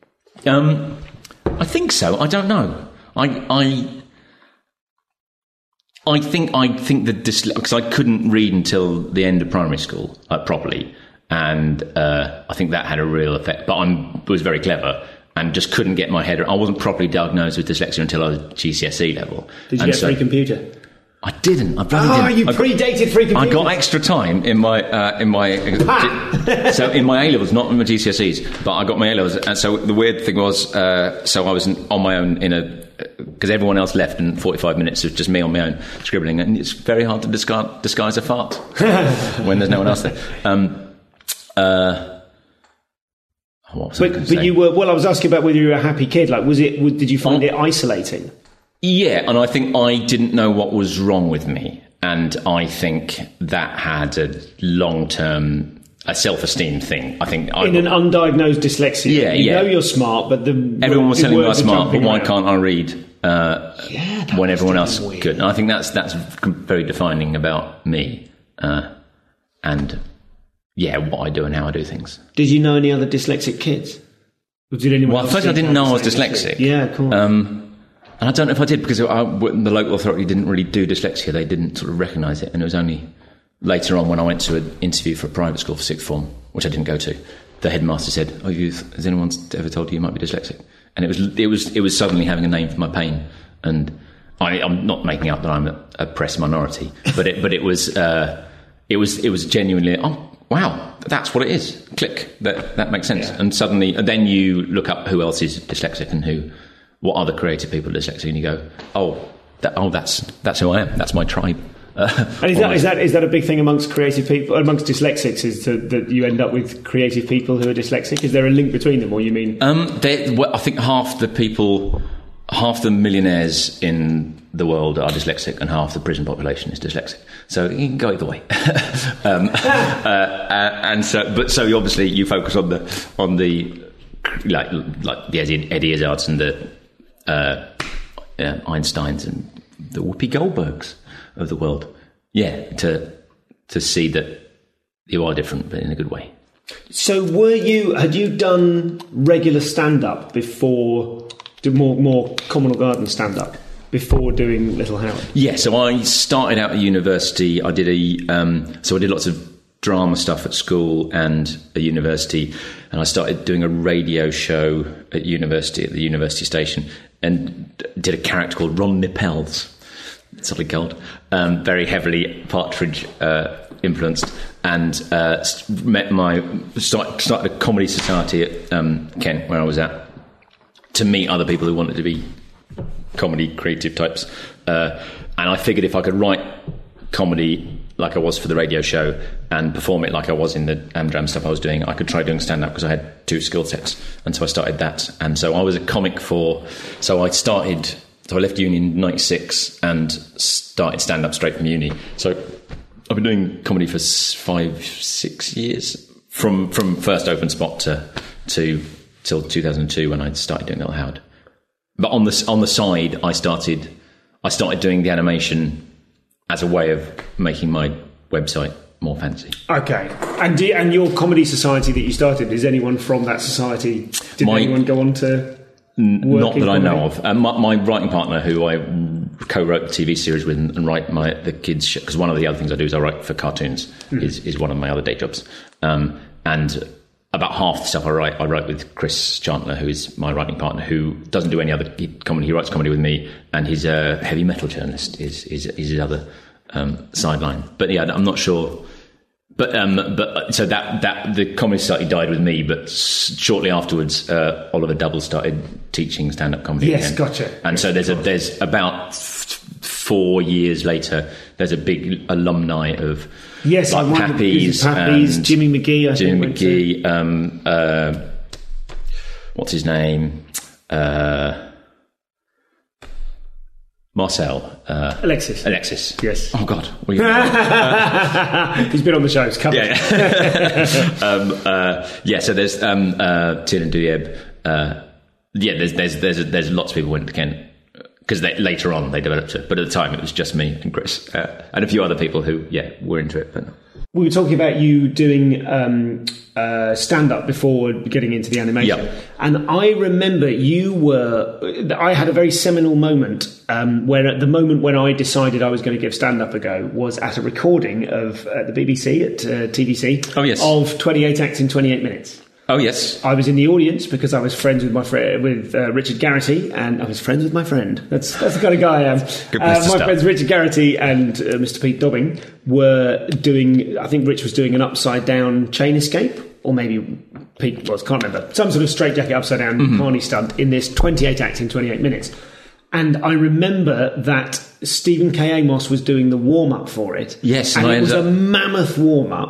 Um, I think so. I don't know. I I I think I think the dysle- because I couldn't read until the end of primary school uh, properly, and uh, I think that had a real effect. But I was very clever. And just couldn't get my head around. I wasn't properly diagnosed with dyslexia until I was G C S E level. Did you and get so, free computer? I didn't. I bloody oh, didn't. you I predated got, free computer. I got extra time in my uh, in my uh, so in my A levels, not in my G C S Es, but I got my A levels. And so the weird thing was, uh, so I was on my own in a because everyone else left in forty-five minutes. It was just me on my own scribbling, and it's very hard to disguise, disguise a fart when there's no one else there. Um, uh, What was I But gonna but say? you were well. I was asking about whether you were a happy kid. Like, was it? Did you find it isolating? Yeah, and I think I didn't know what was wrong with me, and I think that had a long-term a self-esteem thing. I think I, In an undiagnosed dyslexia, Yeah, you yeah. know you're smart, but the everyone was the telling me I words was are smart, but jumping why around. can't I read uh, Yeah, that when must everyone have else been weird. could? And I think that's that's very defining about me, uh, and yeah, what I do and how I do things. Did you know any other dyslexic kids? Or did anyone Well, else first I think didn't you know I had was the same dyslexic. issue? Yeah, cool. Um, and I don't know if I did because I, the local authority didn't really do dyslexia. They didn't sort of recognise it. And it was only later on when I went to an interview for a private school for sixth form, which I didn't go to, the headmaster said, "Oh, you, has anyone ever told you you might be dyslexic?" And it was it was it was suddenly having a name for my pain. And I, I'm not making up that I'm a oppressed minority, but it but it was uh, it was it was genuinely oh. Wow, that's what it is. Click. That that makes sense. Yeah. And suddenly, and then you look up who else is dyslexic and who, what other creative people are dyslexic, and you go, oh, that, oh, that's that's who I am. That's my tribe. Uh, And is that, is that is that a big thing amongst creative people, amongst dyslexics, is to, that you end up with creative people who are dyslexic? Is there a link between them, or you mean? Um, they, well, I think half the people, half the millionaires in the world are dyslexic, and half the prison population is dyslexic. So you can go either way. um, uh, and so, but so obviously you focus on the on the like like the Eddie, Eddie Izzards and the uh, uh, Einsteins and the Whoopi Goldbergs of the world. Yeah, to to see that you are different, but in a good way. So were you? Had you done regular stand up before? Do more more Communal Garden stand up before doing Little Howard? Yeah, so I started out at university. I did a um, so I did lots of drama stuff at school and at university, and I started doing a radio show at university at the university station, and did a character called Ron Nippels. It's what called um, very heavily Partridge uh, influenced, and uh, met my start, started a comedy society at um, Kent where I was at, to meet other people who wanted to be comedy creative types, uh, and I figured if I could write comedy like I was for the radio show and perform it like I was in the Amdram stuff I was doing, I could try doing stand-up because I had two skill sets. And so I started that, and so I was a comic for so I started so I left uni in ninety-six and started stand-up straight from uni. So I've been doing comedy for five six years, from from first open spot to to till two thousand two when I started doing Little Howard. But on the on the side, I started I started doing the animation as a way of making my website more fancy. Okay, and do, and your comedy society that you started, is anyone from that society? Did My- anyone go on to? N- work Not in that I know comedy? of. Um, my, my writing partner, who I co-wrote the T V series with and, and write my the kids show, because one of the other things I do is I write for cartoons. Mm. Is is one of my other day jobs, um, and about half the stuff I write, I write with Chris Chandler, who is my writing partner, who doesn't do any other comedy. He writes comedy with me, and he's a heavy metal journalist. Is is is his other um, sideline? But yeah, I'm not sure. But um, but so that that the comedy society died with me. But s- shortly afterwards, uh, Oliver Double started teaching stand-up comedy. Yes, again. gotcha. And so there's a there's about f- four years later, there's a big alumni of Yes, I like wondered- Pappy's, Pappy's, and Jimmy McGee, I Jimmy think, went to- McGee. Um, uh, what's his name? Uh, Marcel. Uh, Alexis. Alexis. Yes. Oh God. What are you He's been on the show. It's covered. Yeah, yeah. um, uh, yeah. So there's um, uh, Tin and Duyeb. Uh, yeah, there's there's there's there's lots of people went to Kent because later on they developed it, but at the time it was just me and Chris uh, and a few other people who yeah were into it. But We were talking about you doing um, uh, stand-up before getting into the animation. Yeah. And I remember you were... I had a very seminal moment um, where at the moment when I decided I was going to give stand-up a go was at a recording of uh, the B B C, at uh, T V C, Oh, yes. of twenty-eight acts in twenty-eight minutes. oh yes, I was in the audience because I was friends with my friend with uh, Richard Garrity, and I was friends with my friend. That's that's the kind of guy I am. Good place Uh, to my start. friends Richard Garrity and uh, Mister Pete Dobbing were doing. I think Rich was doing an upside down chain escape, or maybe Pete was. Can't remember. Some sort of straitjacket upside down Mm-hmm. carny stunt in this twenty-eight acts in twenty-eight minutes. And I remember that Stephen K. Amos was doing the warm up for it. Yes, and and I it was ended a up- mammoth warm up.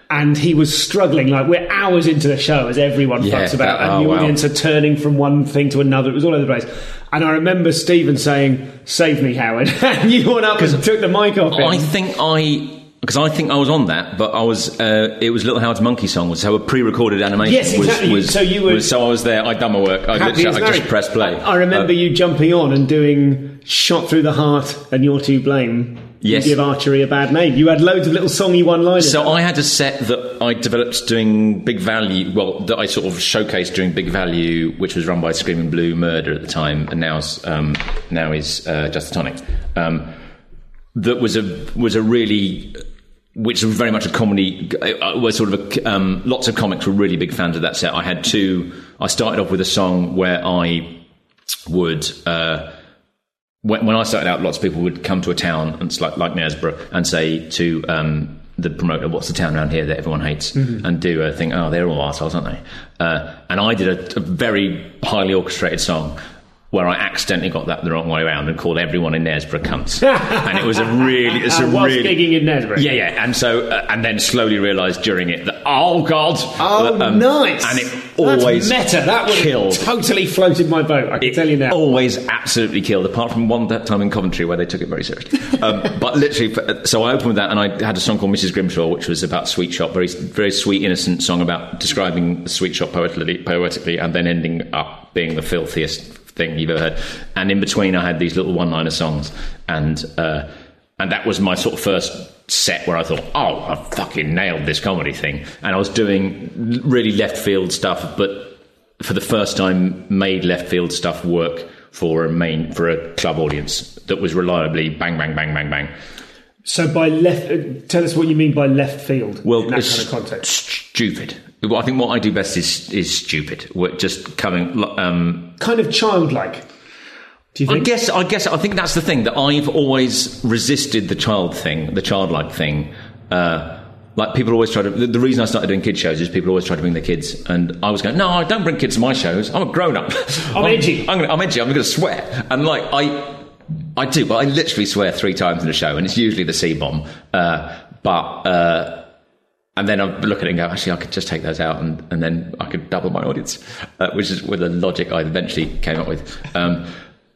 and he was struggling. Like, we're hours into the show as everyone Yeah, fucks about, that- and oh, the wow. audience are turning from one thing to another. It was all over the place. And I remember Stephen saying, "Save me, Howard." And you went up and took the mic off him. I think I... Because I think I was on that, but I was. Uh, it was Little Howard's Monkey Song, so a pre-recorded animation. Yes, exactly. Was, was, So you were- was- so I was there. I'd done my work. I, Happy literally, as I just Larry. pressed play. I remember Uh, you jumping on and doing "Shot Through the Heart" and "You're to Blame." Yes. You give archery a bad name. You had loads of little songy one-liners. So I had a set that I developed doing Big Value, well, that I sort of showcased during Big Value, which was run by Screaming Blue Murder at the time, and now's um, now is uh, Just the Tonic. Um, that was a was a really, which was very much a comedy. Uh, was sort of a, um, lots of comics were really big fans of that set. I had two. I started off with a song where I would. Uh, When, when I started out, lots of people would come to a town, and it's like, like Knaresborough, and say to um, the promoter, "What's the town around here that everyone hates?" Mhm. And do a thing, "Oh, they're all arseholes, aren't they?" Uh, and I did a, a very highly orchestrated song where I accidentally got that the wrong way around and called everyone in Knaresborough cunts. And it was a really... It's a Uh, whilst really gigging in Knaresborough. Yeah, yeah. And so, uh, and then slowly realised during it that, oh, God. Oh, um, nice. And it always That's meta. That would killed. have totally floated my boat, I can It tell you now. always absolutely killed, apart from one that time in Coventry where they took it very seriously. Um, but literally, so I opened with that, and I had a song called Missus Grimshaw, which was about Sweet Shop, very, very sweet, innocent song about describing the Sweet Shop poetically, poetically, and then ending up being the filthiest thing you've ever heard. And in between, I had these little one-liner songs, and uh, and that was my sort of first set where I thought, oh, I fucking nailed this comedy thing. And I was doing really left field stuff, but for the first time, made left field stuff work for a main for a club audience that was reliably bang, bang, bang, bang, bang. So by left... Uh, tell us what you mean by left field Well, in that it's kind of context. Stupid. Well, I think what I do best is is stupid. We're just coming... Um, Kind of childlike. Do you think? I guess, I guess, I think that's the thing, that I've always resisted the child thing, the childlike thing. Uh, like, people always try to... The, the reason I started doing kids shows is people always try to bring their kids, and I was going, no, I don't bring kids to my shows. I'm a grown-up. I'm edgy. I'm, gonna, I'm edgy. I'm going to swear. And, like, I... I do, but I literally swear three times in a show, and it's usually the C-bomb. Uh, but... Uh, And then I look at it and go, actually, I could just take those out, and, and then I could double my audience, uh, which is with the logic I eventually came up with. Um,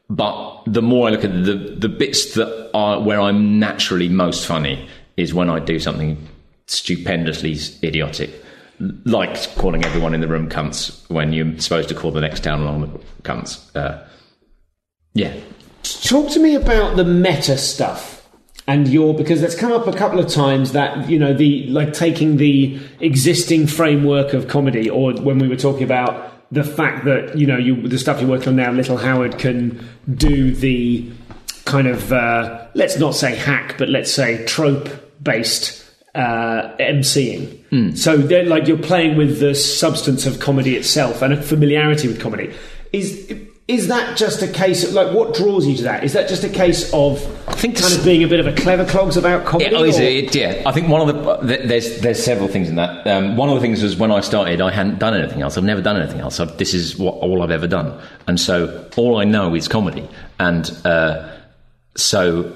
but the more I look at the the bits that are where I'm naturally most funny is when I do something stupendously idiotic, like calling everyone in the room cunts when you're supposed to call the next town along the cunts. Uh, yeah. Talk to me about the meta stuff. And your, because that's come up a couple of times that, you know, the, like taking the existing framework of comedy, or when we were talking about the fact that, you know, you, the stuff you're working on now, Little Howard can do the kind of, uh, let's not say hack, but let's say trope based, uh, emceeing. Mm. So they're like, you're playing with the substance of comedy itself and a familiarity with comedy. Is, Is that just a case of, like, what draws you to that? Is that just a case of I think kind of being a bit of a clever clogs about comedy? Yeah, oh, is it? Yeah, I think one of the there's there's several things in that. Um, one of the things was when I started, I hadn't done anything else. I've never done anything else. I've, this is what all I've ever done, and so all I know is comedy. And uh, so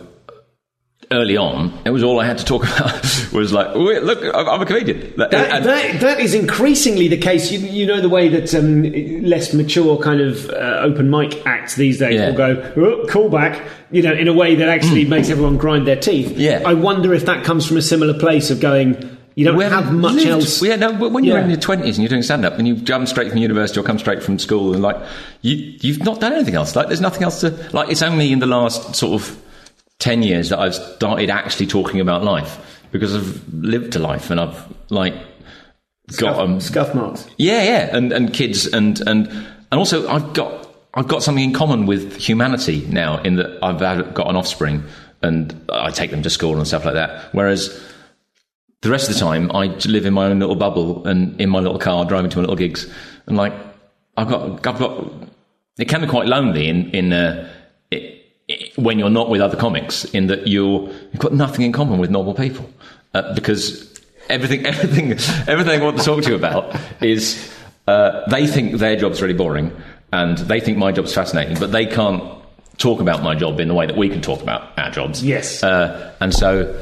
early on, it was all I had to talk about. Was like, look, I'm a comedian. That, and, that, that is increasingly the case. You, you know the way that um, less mature kind of uh, open mic acts these days Yeah. will go, oh, callback, you know, in a way that actually makes everyone grind their teeth. Yeah. I wonder if that comes from a similar place of going, you don't We have haven't much lived. else. Yeah, no, but when you're Yeah. in your twenties and you're doing stand-up and you've come straight from university or come straight from school, and like you, you've not done anything else. Like, there's nothing else to like. It's only in the last sort of ten years that I've started actually talking about life, because I've lived a life and I've like got Scuff, um, scuff marks. yeah, yeah, and and kids and and and also I've got I've got something in common with humanity now, in that I've had, got an offspring and I take them to school and stuff like that. Whereas the rest of the time, I live in my own little bubble and in my little car, driving to my little gigs, and like I've got, I've got. It can be quite lonely in in uh, it, it, when you're not with other comics, in that you're you've got nothing in common with normal people, uh, because everything, everything, everything I want to talk to you about is uh, they think their job's really boring, and they think my job's fascinating, but they can't talk about my job in the way that we can talk about our jobs. Yes, uh, and so.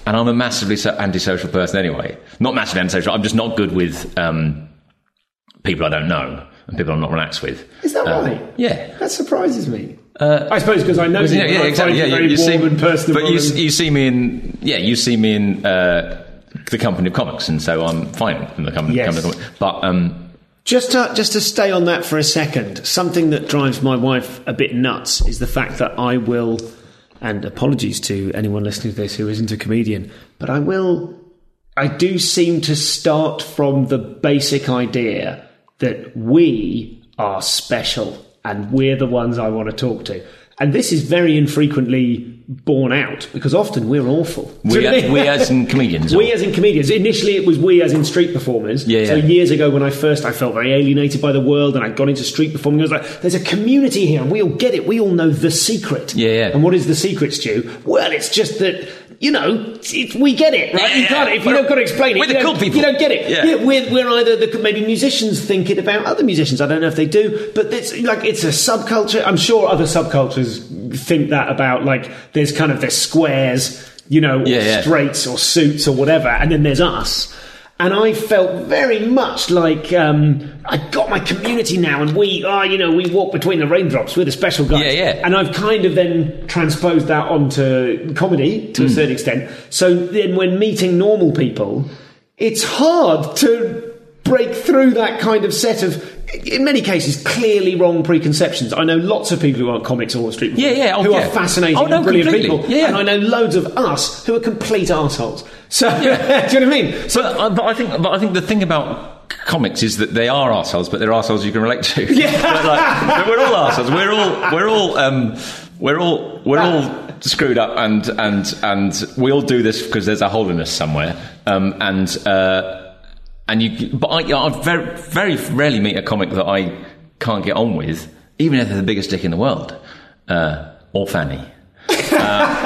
and I'm a massively so- antisocial person anyway. Not massively antisocial. I'm just not good with um, people I don't know and people I'm not relaxed with. Is that uh, right? Yeah, that surprises me. Uh, I suppose because I know you, yeah, yeah, I exactly. find Yeah, you very you, you warm see, and personable. but you, and... you see me in yeah, you see me in uh, the company of comics, and so I'm fine in the company, yes. company of comics. But um, just to, just to stay on that for a second, something that drives my wife a bit nuts is the fact that I will, and apologies to anyone listening to this who isn't a comedian, but I will, I do seem to start from the basic idea that we are special and we're the ones I want to talk to. And this is very infrequently borne out because often we're awful. We, as, we as in comedians? We or? as in comedians. Initially it was we as in street performers. Yeah, yeah. So years ago when I first, I felt very alienated by the world and I got into street performing. I was like, there's a community here and we all get it. We all know the secret. Yeah, yeah. And what is the secret, Stu? Well, it's just that, you know, it, we get it, right? Yeah, you can't, yeah. if you don't got to explain it, we're you the don't, cool people. You don't get it. Yeah. Yeah, we're, we're either the, maybe musicians think it about other musicians. I don't know if they do, but it's like, it's a subculture. I'm sure other subcultures think that about, like, there's kind of, there's squares, you know, or yeah, yeah. straights or suits or whatever, and then there's us. And I felt very much like um, I got my community now, and we are, you know, we walk between the raindrops. We're the special guys. Yeah, yeah. And I've kind of then transposed that onto comedy to mm. a certain extent. So then when meeting normal people, it's hard to break through that kind of set of, in many cases, clearly wrong preconceptions. I know lots of people who aren't comics or street yeah, yeah, oh, who yeah. are fascinating oh, no, and brilliant completely. people. Yeah. And I know loads of us who are complete arseholes. So, yeah. do you know what I mean? So, but, uh, but I think, but I think the thing about comics is that they are arseholes, but they're arseholes you can relate to. Yeah. like, we're all arseholes. We're all, we're all, um, we're all, we're all screwed up, and and and we all do this because there's a hole in us somewhere. Um, and uh, and you, but I, I very, very rarely meet a comic that I can't get on with, even if they're the biggest dick in the world, uh, or Fanny. Uh,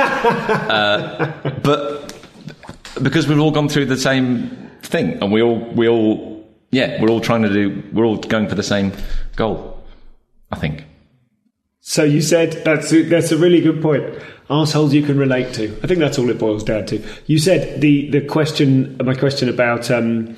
uh, but because we've all gone through the same thing, and we all, we all, yeah, we're all trying to do, we're all going for the same goal, I think. So you said that's a, that's a really good point. Arseholes you can relate to. I think that's all it boils down to. You said the the question, my question about um,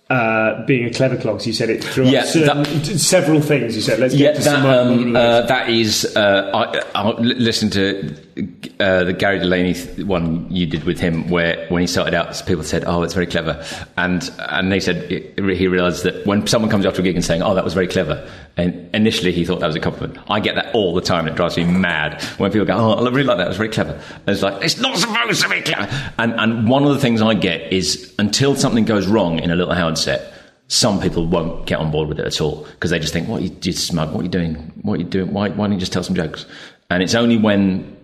uh, being a clever clogs. You said it through yeah, certain, that, several things. You said let's yeah, get to that, some. Um, uh, that is, uh, I, I listened to uh, the Gary Delaney one you did with him, where when he started out, people said, "Oh, it's very clever," and and they said it, he realised that when someone comes after a gig and saying, "Oh, that was very clever," and initially he thought that was a compliment. I get that all the time, and it drives me mad when people go, "Oh, I really like that. It was very clever." And it's like, it's not supposed to be clever. And and one of the things I get is until something goes wrong in a Little Howard set, some people won't get on board with it at all because they just think, "What are you, you smug? What are you doing? What are you doing? Why why don't you just tell some jokes?" And it's only when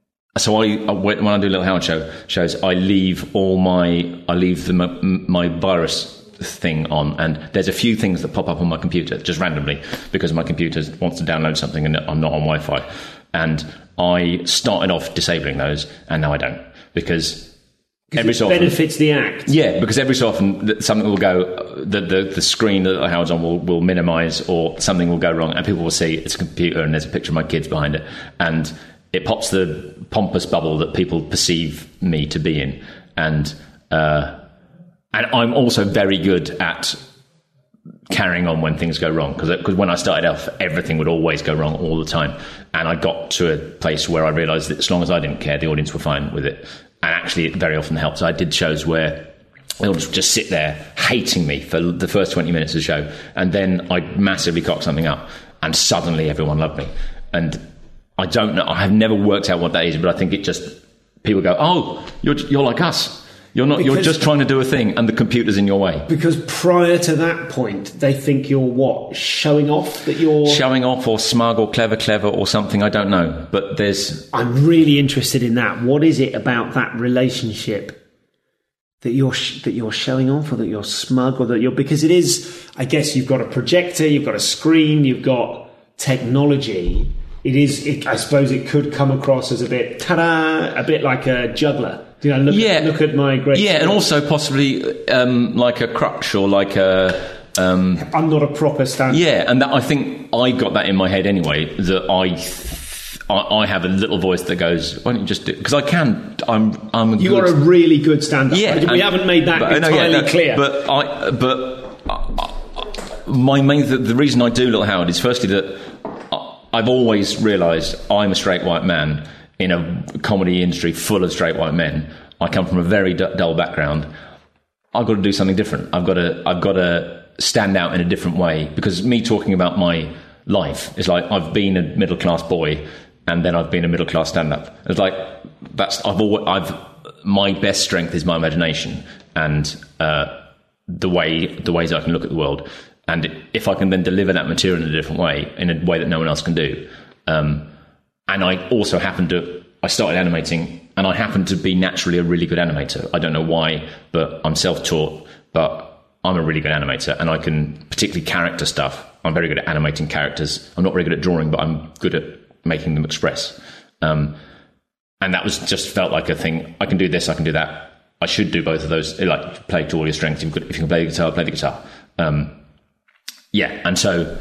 So I, when I do Little Howard show shows, I leave all my, I leave the, my virus thing on, and there's a few things that pop up on my computer just randomly because my computer wants to download something and I'm not on Wi-Fi, and I started off disabling those, and now I don't because every so often benefits the act. Yeah, because every so often something will go, the the, the screen that Little Howard's on will, will minimise, or something will go wrong, and people will see it's a computer and there's a picture of my kids behind it, and it pops the pompous bubble that people perceive me to be in. And uh, and I'm also very good at carrying on when things go wrong. Because when I started off, everything would always go wrong all the time. And I got to a place where I realised that as long as I didn't care, the audience were fine with it. And actually, it very often helped. So I did shows where they'll just, just sit there hating me for the first twenty minutes of the show. And then I'd massively cock something up. And suddenly everyone loved me. And I don't know. I have never worked out what that is, but I think it just, people go, "Oh, you're you're like us. You're not. Because, you're just trying to do a thing, and the computer's in your way." Because prior to that point, they think you're what, showing off that you're showing off, or smug, or clever, clever, or something. I don't know, but there's. I'm really interested in that. What is it about that relationship that you're sh- that you're showing off, or that you're smug, or that you're, because it is. I guess you've got a projector, you've got a screen, you've got technology. It is, it, I suppose it could come across as a bit, ta-da, a bit like a juggler. You know, look, yeah. at, look at my great... Yeah, and also possibly um, like a crutch or like a... Um, I'm not a proper stand. Yeah, and that, I think I got that in my head anyway, that I th- I, I have a little voice that goes, why don't you just do, because I can, I'm, I'm a You good, are a really good stand-up. yeah, we and, haven't made that but, entirely no, yeah, no, clear. But I, but uh, my main, the, the reason I do Little Howard is firstly that I've always realised I'm a straight white man in a comedy industry full of straight white men. I come from a very d- dull background. I've got to do something different. I've got to, I've got to stand out in a different way, because me talking about my life is like I've been a middle class boy, and then I've been a middle class stand up. It's like that's I've always, I've my best strength is my imagination and uh, the way the ways I can look at the world. And if I can then deliver that material in a different way, in a way that no one else can do, um, and I also happen to, I started animating, and I happen to be naturally a really good animator. I don't know why, but I'm self-taught, but I'm a really good animator, and I can, particularly character stuff, I'm very good at animating characters. I'm not very good at drawing, but I'm good at making them express. Um, and that was just felt like a thing. I can do this, I can do that. I should do both of those, like play to all your strengths. If you can play the guitar, play the guitar. Um, Yeah, and so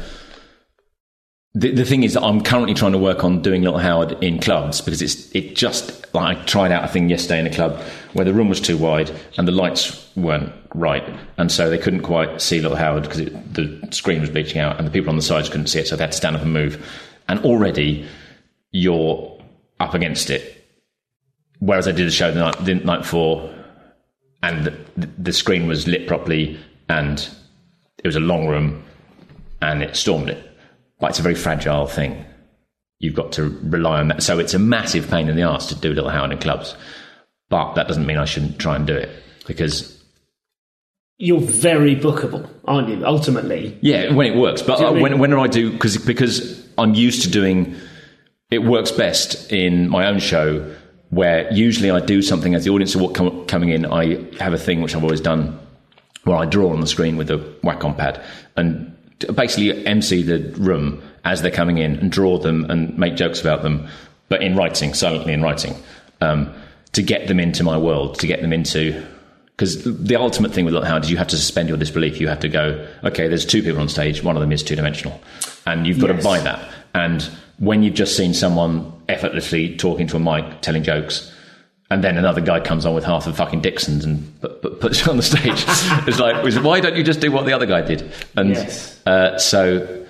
the the thing is that I'm currently trying to work on doing Little Howard in clubs, because it's it just like I tried out a thing yesterday in a club where the room was too wide and the lights weren't right, and so they couldn't quite see Little Howard because it, the screen was bleaching out and the people on the sides couldn't see it, so they had to stand up and move. And already you're up against it. Whereas I did a show the night, the night before, and the, the screen was lit properly, and it was a long room. And it stormed it. But it's a very fragile thing. You've got to rely on that. So it's a massive pain in the arse to do Little Howard in clubs. But that doesn't mean I shouldn't try and do it, because you're very bookable, aren't you, ultimately? Yeah, when it works. But Do you know uh, what I mean? when, when I do, cause, because I'm used to doing, it works best in my own show, where usually I do something as the audience are com- coming in. I have a thing which I've always done where I draw on the screen with a Wacom pad and basically M C the room as they're coming in and draw them and make jokes about them, but in writing, silently in writing, um, to get them into my world, to get them into... Because the ultimate thing with Little Howard is you have to suspend your disbelief. You have to go, okay, there's two people on stage, one of them is two-dimensional, and you've got yes. to buy that. And when you've just seen someone effortlessly talking to a mic, telling jokes, and then another guy comes on with half of fucking Dixons and p- p- puts it on the stage. It's like, why don't you just do what the other guy did? And yes. uh, so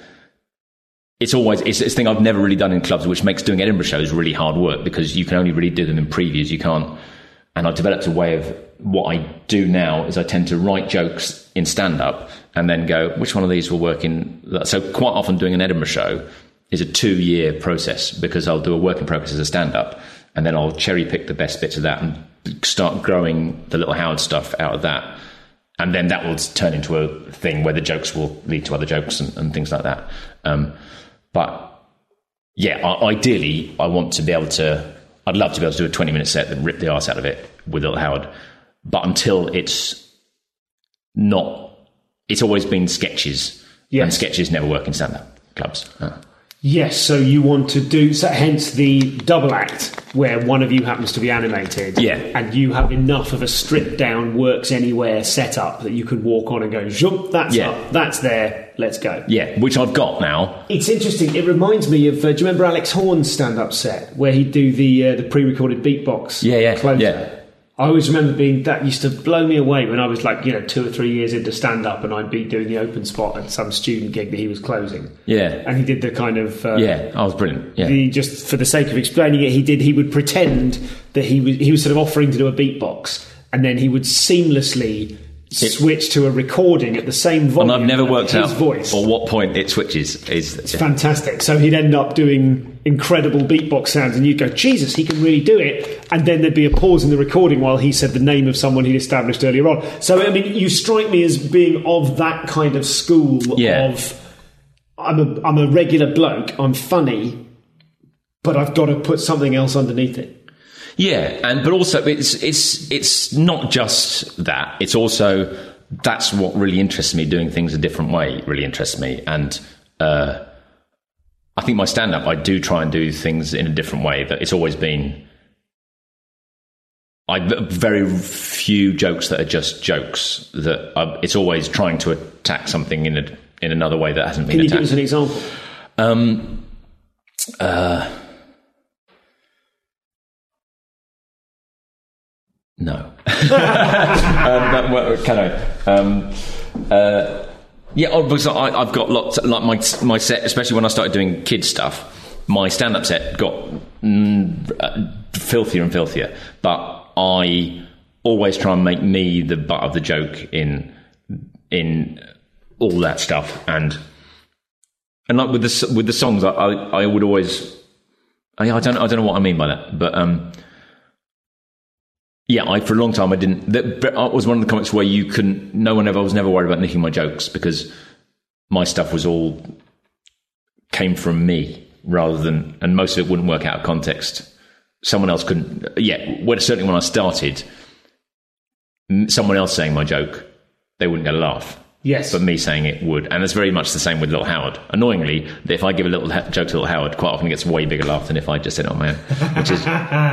it's always, it's this thing I've never really done in clubs, which makes doing Edinburgh shows really hard work, because you can only really do them in previews. You can't, and I've developed a way of, what I do now is I tend to write jokes in stand-up and then go, which one of these will work in... So quite often doing an Edinburgh show is a two-year process, because I'll do a work in progress as a stand-up, and then I'll cherry pick the best bits of that and start growing the Little Howard stuff out of that. And then that will turn into a thing where the jokes will lead to other jokes and, and things like that. Um, but yeah, I, ideally, I want to be able to, I'd love to be able to do a twenty minute set and rip the arse out of it with Little Howard. But until it's not, it's always been sketches. Yes. And sketches never work in stand-up clubs. Uh. Yes, so you want to do, so hence the double act, where one of you happens to be animated, yeah, and you have enough of a stripped down, works anywhere setup that you could walk on and go, zoom, that's yeah. up, that's there, let's go. Yeah, which I've got now. It's interesting, it reminds me of, uh, do you remember Alex Horn's stand-up set, where he'd do the uh, the pre-recorded beatbox yeah, yeah, closer? Yeah. I always remember being, that used to blow me away when I was like, you know, two or three years into stand-up, and I'd be doing the open spot at some student gig that he was closing. Yeah. And he did the kind of... Uh, yeah, I was brilliant. Yeah. The, just for the sake of explaining it, he did, he would pretend that he was, he was sort of offering to do a beatbox, and then he would seamlessly... It, switch to a recording at the same volume. And I've never worked his out voice. or what point it switches. Is It's yeah. fantastic. So he'd end up doing incredible beatbox sounds, and you'd go, Jesus, he can really do it. And then there'd be a pause in the recording while he said the name of someone he'd established earlier on. So, I mean, you strike me as being of that kind of school yeah. of, I'm a, I'm a regular bloke, I'm funny, but I've got to put something else underneath it. Yeah, and but also it's it's it's not just that. It's also, that's what really interests me. Doing things a different way really interests me, and uh, I think my stand-up, I do try and do things in a different way. That it's always been. I very few jokes that are just jokes. That I, it's always trying to attack something in a in another way that hasn't been. Can you attacked. give us an example? Um. Uh. No. um, but, well, can I? Um, uh, yeah, oh, because I, I've got lots, like my my set, especially when I started doing kids stuff, my stand-up set got mm, uh, filthier and filthier. But I always try and make me the butt of the joke in in all that stuff, and and like with the with the songs, I I, I would always, I, I don't I don't know what I mean by that, but um. Yeah, I for a long time I didn't. That was one of the comics where you couldn't. No one ever. I was never worried about nicking my jokes because my stuff was all came from me rather than, and most of it wouldn't work out of context. Someone else couldn't. Yeah, when, certainly when I started, someone else saying my joke, they wouldn't get a laugh. Yes, but me saying it would, and it's very much the same with Little Howard. Annoyingly, if I give a little ha- joke to Little Howard, quite often it gets a way bigger laugh than if I just said it on my own, which is.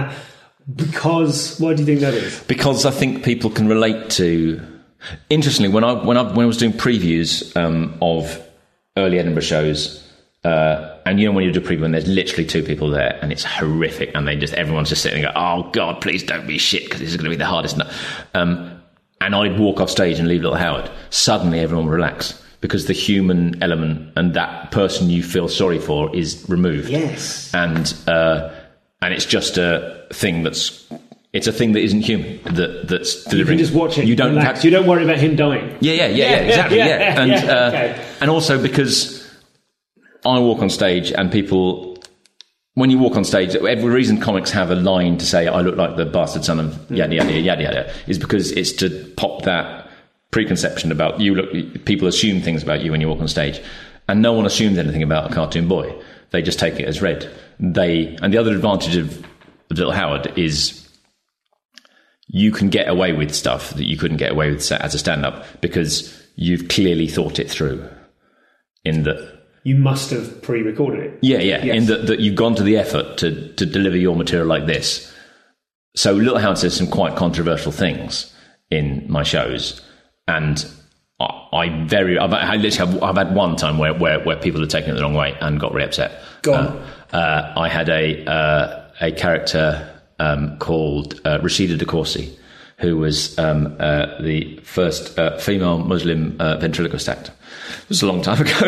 Because why do you think that is? Because I think people can relate to. Interestingly, when I when I when I was doing previews um, of early Edinburgh shows, uh, and you know when you do a preview and there's literally two people there and it's horrific, and they just everyone's just sitting and go, "Oh God, please don't be shit because this is going to be the hardest." Um, and I'd walk off stage and leave Little Howard. Suddenly, everyone would relax because the human element and that person you feel sorry for is removed. Yes, and. Uh, And it's just a thing that's, it's a thing that isn't human, that that's delivering. You can just watch it, you don't relax. have, you don't worry about him dying. Yeah, yeah, yeah, yeah, exactly, yeah. yeah, yeah and yeah, uh, okay. and also because I walk on stage and people, when you walk on stage, every reason comics have a line to say, I look like the bastard son of yada, yada, yada, yada, is because it's to pop that preconception about you. Look, people assume things about you when you walk on stage, and no one assumes anything about a cartoon boy. They just take it as read. They and the other advantage of Little Howard is you can get away with stuff that you couldn't get away with as a stand-up because you've clearly thought it through. In that you must have pre-recorded it. Yeah, yeah. Yes. In that that you've gone to the effort to to deliver your material like this. So Little Howard says some quite controversial things in my shows, and. I very, I've, I literally have, I've had one time where, where, where people have taken it the wrong way and got really upset. Go on. Uh, uh, I had a uh, a character um, called uh, Rashida De Courcy, who was um, uh, the first uh, female Muslim uh, ventriloquist actor. It was a long time ago,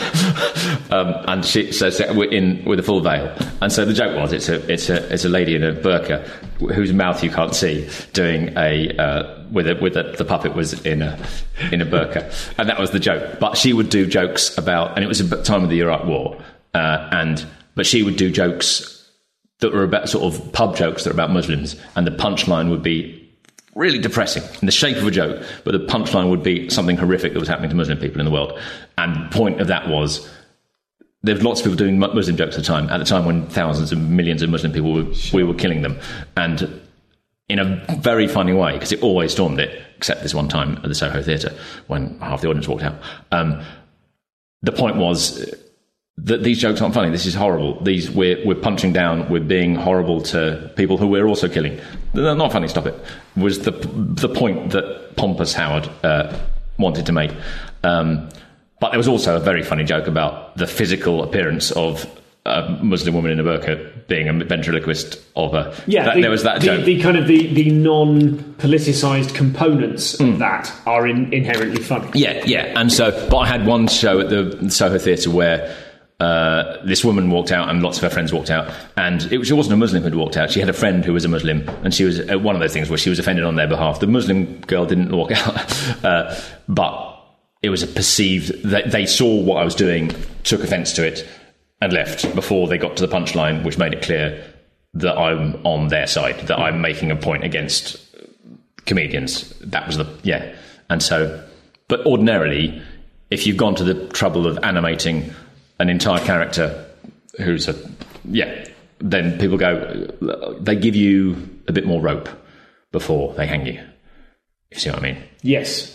um, and she so, so we're in with a full veil. And so the joke was, it's a it's a it's a lady in a burqa whose mouth you can't see doing a uh, with a, with a, the puppet was in a in a burqa, and that was the joke. But she would do jokes about, and it was a time of the Iraq War, uh, and but she would do jokes that were about sort of pub jokes that were about Muslims, and the punchline would be really depressing in the shape of a joke, but the punchline would be something horrific that was happening to Muslim people in the world. And the point of that was there was lots of people doing Muslim jokes at the time, at the time when thousands and millions of Muslim people were, we were killing them. And in a very funny way, because it always stormed it, except this one time at the Soho Theatre when half the audience walked out. Um, the point was that these jokes aren't funny. This is horrible. These we're we're punching down. We're being horrible to people who we're also killing. They're not funny. Stop it. Was the the point that pompous Howard uh, wanted to make. Um, but there was also a very funny joke about the physical appearance of a Muslim woman in a burqa being a ventriloquist of a. Yeah, that, the, there was that the, joke. The kind of the, the non-politicised components mm. of that are in, inherently funny. Yeah, yeah. And so, but I had one show at the Soho Theatre where. Uh, this woman walked out and lots of her friends walked out, and it, she wasn't a Muslim who'd walked out. She had a friend who was a Muslim, and she was uh, one of those things where she was offended on their behalf. The Muslim girl didn't walk out, uh, but it was a perceived that they saw what I was doing, took offence to it, and left before they got to the punchline, which made it clear that I'm on their side, that I'm making a point against comedians. That was the yeah, and so, but ordinarily, if you've gone to the trouble of animating an entire character who's a yeah then people go they give you a bit more rope before they hang you, if you see what I mean. Yes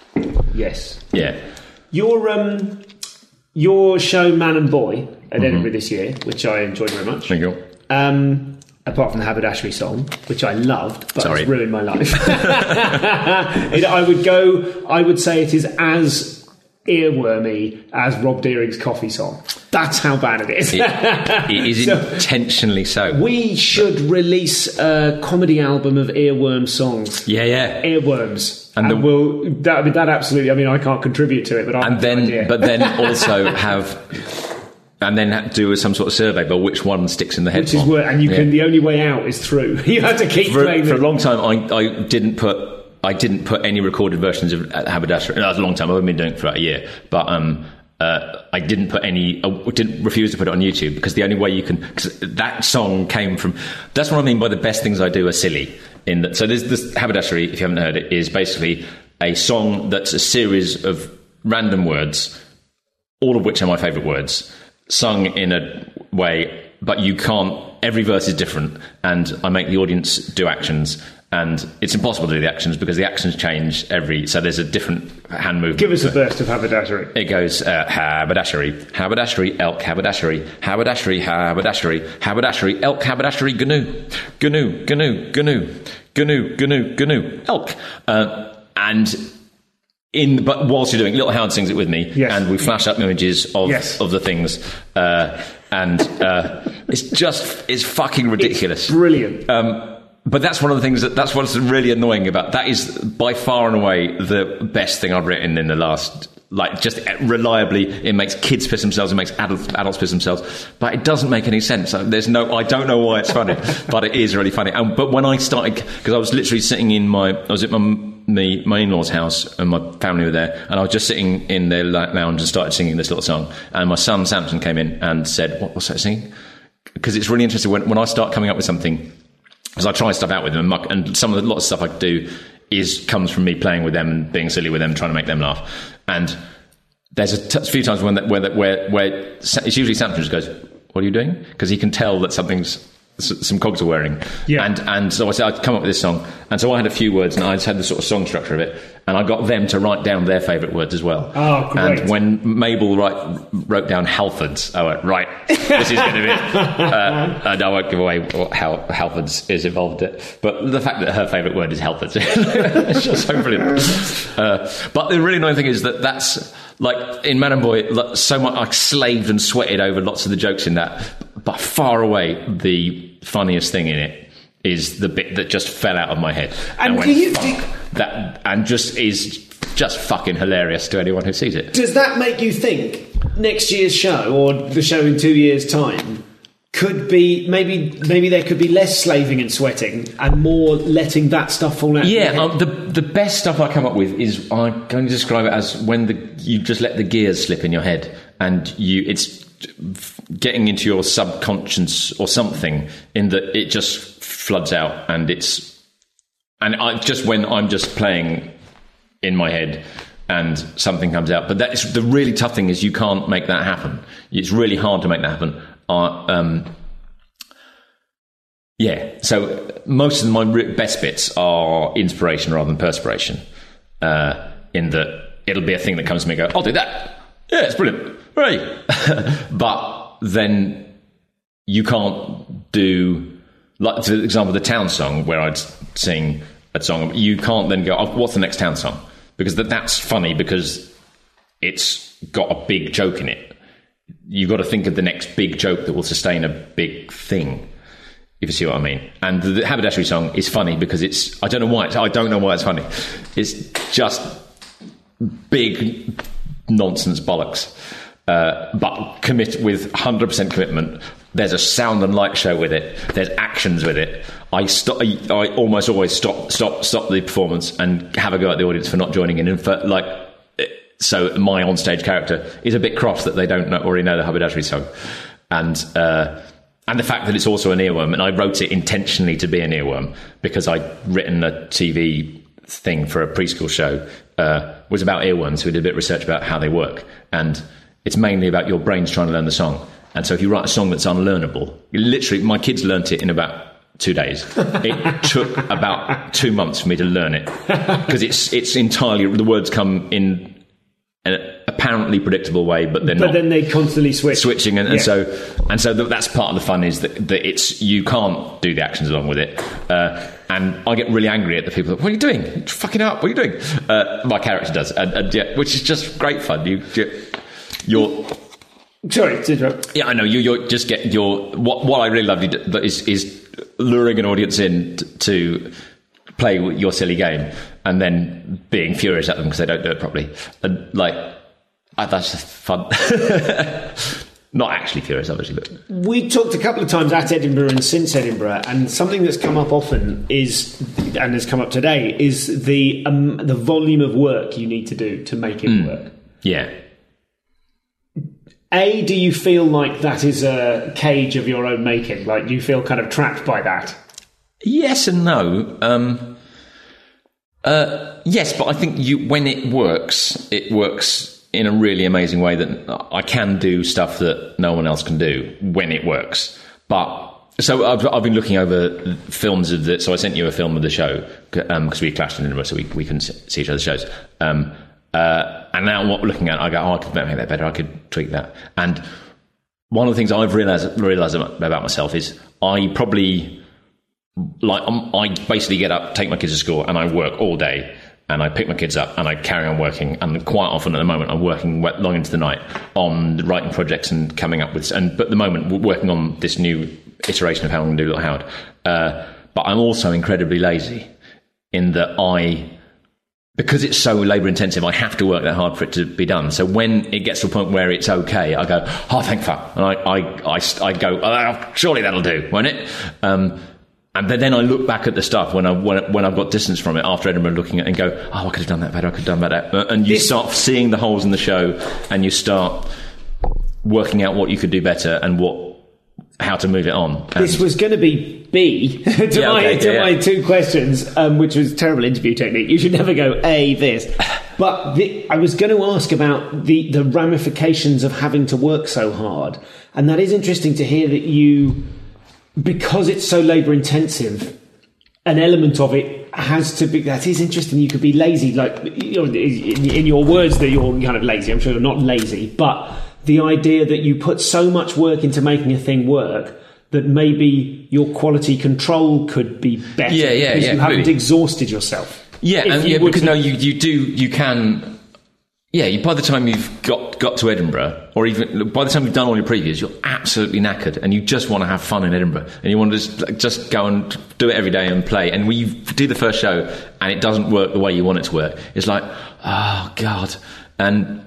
yes yeah your um your show Man and Boy at mm-hmm. Edinburgh this year, which I enjoyed very much. Thank you. Um apart from the Haberdashery song, which I loved, but Sorry. it's ruined my life. it, I would go I would say it is as earwormy as Rob Deering's Coffee song. That's how bad it is. It, it is so, intentionally so. We should release a comedy album of earworm songs. Yeah, yeah. Earworms. And, and the, we'll, that, I mean, that absolutely, I mean, I can't contribute to it, but I and then, idea. But then also have... And then do some sort of survey about which one sticks in the head. Which is where, and you yeah. can. The only way out is through. You have to keep for, playing. For it. a long time, I, I didn't put I didn't put any recorded versions of Haberdashery. That was a long time. I've been doing it for about a year, but um, uh, I didn't put any. I didn't refuse to put it on YouTube because the only way you can. Cause that song came from. That's what I mean by the best things I do are silly. In that, so there's this Haberdashery. If you haven't heard it, is basically a song that's a series of random words, all of which are my favourite words. Sung in a way, but you can't, every verse is different, and I make the audience do actions, and it's impossible to do the actions because the actions change every, so there's a different hand movement. Give us a burst of Haberdashery. It goes, uh, haberdashery, haberdashery, elk, haberdashery, haberdashery, haberdashery, haberdashery, elk, haberdashery, gnu, gnu, gnu, gnu, gnu, gnu, gnu, elk. Uh, and... In, but whilst you're doing it, Little Howard sings it with me, yes. and we flash up images of yes. of the things, uh, and uh, it's just it's fucking ridiculous, it's brilliant. Um, but that's one of the things that that's what's really annoying about that is by far and away the best thing I've written in the last. Like, just reliably, it makes kids piss themselves, it makes adults, adults piss themselves, but it doesn't make any sense. There's no, I don't know why it's funny, but it is really funny. And, but when I started, because I was literally sitting in my, I was at my, me, my in-laws' house, and my family were there, and I was just sitting in their lounge and started singing this little song, and my son Samson came in and said, what, what's that singing? Because it's really interesting when, when I start coming up with something, because I try stuff out with them, and some of the, a lot of stuff I do is comes from me playing with them and being silly with them, trying to make them laugh. And there's a t- few times when that, where, that, where where it's usually Samson just goes, "What are you doing?" Because he can tell that something's some cogs are whirring. Yeah. And and so I said I'd come up with this song, and so I had a few words, and I just had the sort of song structure of it, and I got them to write down their favourite words as well. Oh, great! And when Mabel write, wrote down Halfords, I went, right, this is going to be it. Uh, and I won't give away what, how Halfords is involved in it, but the fact that her favourite word is Halfords, it's just so brilliant. Uh, but the really annoying thing is that that's like in Man and Boy, so much I slaved and sweated over lots of the jokes in that, but far away the funniest thing in it is the bit that just fell out of my head and, and went, do you, fuck, do, that and just is just fucking hilarious to anyone who sees it. Does that make you think next year's show or the show in two years' time could be maybe maybe there could be less slaving and sweating and more letting that stuff fall out? Yeah, um, the the best stuff I come up with is I'm going to describe it as when the you just let the gears slip in your head and you it's getting into your subconscious or something in that it just floods out and it's and I just when I'm just playing in my head and something comes out, but that's the really tough thing is you can't make that happen. It's really hard to make that happen. Uh, um, yeah, so most of my best bits are inspiration rather than perspiration. Uh, in that it'll be a thing that comes to me and go, I'll do that. Yeah, it's brilliant. Right. But then you can't do, like for example, the Town song where I'd sing a song. You can't then go, oh, what's the next Town song? Because that, that's funny because it's got a big joke in it. You've got to think of the next big joke that will sustain a big thing, if you see what I mean. And the Haberdashery song is funny because it's, I don't know why, it's, I don't know why it's funny. It's just big nonsense bollocks. Uh, but commit with one hundred percent commitment. There's a sound and light show with it. There's actions with it. I stop. I, I almost always stop, stop, stop the performance and have a go at the audience for not joining in. And for like, so my onstage character is a bit cross that they don't know, already know the Haberdashery song, and uh, and the fact that it's also an earworm. And I wrote it intentionally to be an earworm because I'd written a T V thing for a preschool show uh, was about earworms. So we did a bit of research about how they work and. It's mainly about your brains trying to learn the song. And so if you write a song that's unlearnable, literally, my kids learnt it in about two days. It took about two months for me to learn it. Because it's it's entirely, the words come in an apparently predictable way, but they're but not. But then they constantly switch. Switching. And, yeah. and so and so that's part of the fun is that, that it's you can't do the actions along with it. Uh, And I get really angry at the people. What are you doing? You're fucking up. What are you doing? Uh, my character does, and, and yeah, which is just great fun. You, you're. Sorry to interrupt. Yeah, I know. You, you're just get your. What, what I really love you do, is is luring an audience in t- to play your silly game, and then being furious at them because they don't do it properly. And like, uh, that's just fun. Not actually furious, obviously, but we talked a couple of times at Edinburgh and since Edinburgh, and something that's come up often is, and has come up today, is the um, the volume of work you need to do to make it mm. work. Yeah. A, do you feel like that is a cage of your own making? Like, do you feel kind of trapped by that? Yes and no. Um, uh, yes, but I think you when it works, it works in a really amazing way that I can do stuff that no one else can do when it works. But so I've, I've been looking over films of the. So I sent you a film of the show because um, we clashed in Edinburgh, so we, we couldn't see each other's shows. Um, uh, and now what we're looking at, I go, oh, I could make that better. I could tweak that. And one of the things I've realised realised about myself is I probably like I'm, I basically get up, take my kids to school, and I work all day. And I pick my kids up and I carry on working. And quite often at the moment, I'm working long into the night on writing projects and coming up with... And but at the moment, we're working on this new iteration of how I'm going to do Little Howard. Uh, but I'm also incredibly lazy in that I... Because it's so labour intensive, I have to work that hard for it to be done. So when it gets to a point where it's okay, I go, oh, thank fuck. And I, I, I, I go, oh, surely that'll do, won't it? Um, And then I look back at the stuff when I when, when I've got distance from it after Edinburgh, looking at it and go, oh, I could have done that better. I could have done better. And you this, start seeing the holes in the show, and you start working out what you could do better and what how to move it on. And this was going to be B to, yeah, my, okay, to yeah, my yeah. two questions, um, which was terrible interview technique. You should never go A this. But the, I was going to ask about the the ramifications of having to work so hard, and that is interesting to hear that you. Because it's so labour intensive, an element of it has to be. That is interesting. You could be lazy, like you know, in, in your words that you're kind of lazy. I'm sure you're not lazy, but the idea that you put so much work into making a thing work that maybe your quality control could be better. Yeah, yeah, because yeah. You haven't really. exhausted yourself. Yeah, and yeah, because no, you you do you can. Yeah, you, by the time you've got, got to Edinburgh, or even by the time you've done all your previews, you're absolutely knackered, and you just want to have fun in Edinburgh, and you want to just, like, just go and do it every day and play. And when you do the first show and it doesn't work the way you want it to work, it's like, oh God, and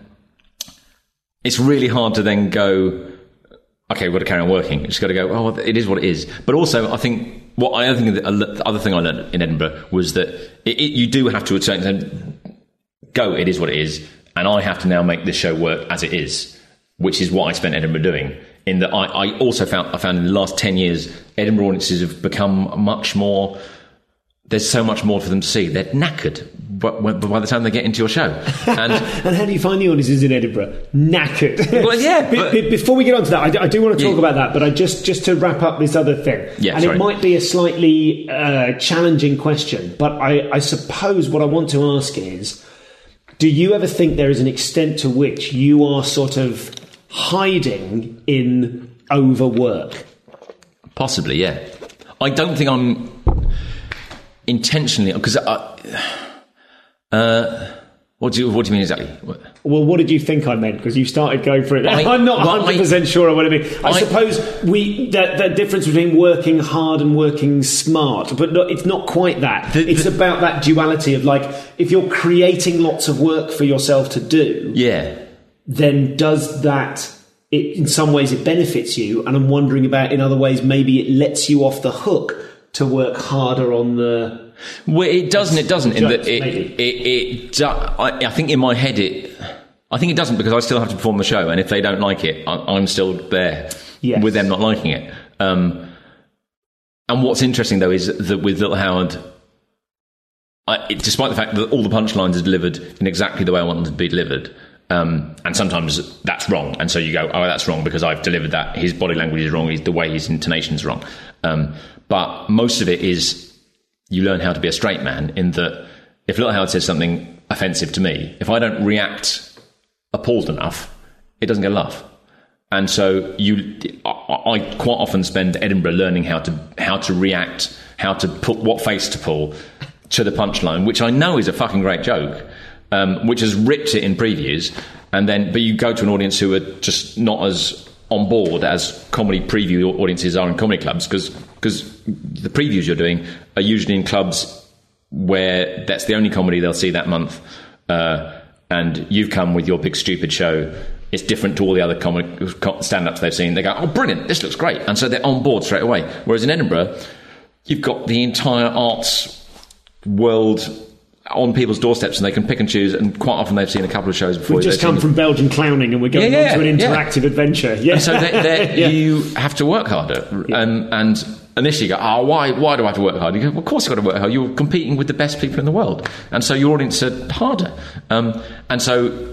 it's really hard to then go, okay, we've got to carry on working. You just got to go, oh, it is what it is. But also, I think what I think the other thing I learned in Edinburgh was that it, it, you do have to, at a certain extent, go, it is what it is. And I have to now make this show work as it is, which is what I spent Edinburgh doing. In that, I, I also found I found in the last ten years, Edinburgh audiences have become much more. There's so much more for them to see. They're knackered, but by the time they get into your show. And, and how do you find the audiences in Edinburgh? Knackered. Well, yeah. But, be, before we get on to that, I, I do want to talk yeah. about that. But I just just to wrap up this other thing, yeah, and sorry. it might be a slightly uh, challenging question, but I, I suppose what I want to ask is. Do you ever think there is an extent to which you are sort of hiding in overwork? Possibly, yeah. I don't think I'm intentionally because I. Uh, what do you What do you mean exactly? What? Well, what did you think I meant? Because you started going through it. I, I'm not one hundred percent sure what I mean. I, I suppose we the, the difference between working hard and working smart, but no, it's not quite that. The, it's the, about that duality of like if you're creating lots of work for yourself to do, yeah, then does that? It, in some ways, it benefits you, and I'm wondering about in other ways maybe it lets you off the hook to work harder on the. Well, it doesn't. It doesn't. In that it, it, it, it I, I think in my head it. I think it doesn't because I still have to perform the show, and if they don't like it, I, I'm still there yes. with them not liking it. Um, and what's interesting though is that with Little Howard, I, it, despite the fact that all the punchlines are delivered in exactly the way I want them to be delivered, um, and sometimes that's wrong, and so you go, oh, that's wrong because I've delivered that. His body language is wrong. His, the way his intonation is wrong. Um, but most of it is. You learn how to be a straight man in that if Little Howard says something offensive to me, if I don't react appalled enough, it doesn't get a laugh. and so you, I, I quite often spend Edinburgh learning how to how to react, how to put what face to pull to the punchline, which I know is a fucking great joke, um, which has ripped it in previews, and then but you go to an audience who are just not as on board as comedy preview audiences are in comedy clubs, because because the previews you're doing are usually in clubs where that's the only comedy they'll see that month, uh, and you've come with your big stupid show. It's different to all the other comedy stand-ups they've seen. They go, oh, brilliant, this looks great, and so they're on board straight away. Whereas in Edinburgh, you've got the entire arts world on people's doorsteps, and they can pick and choose, and quite often they've seen a couple of shows before. We've just come from Belgian clowning, and we're going yeah, yeah, on to an interactive yeah. adventure. Yeah. And so they're, they're, yeah. you have to work harder. Yeah. And, and initially you go, oh, why, why do I have to work hard? You go, well, of course you've got to work hard. You're competing with the best people in the world. And so your audience are harder. Um, and so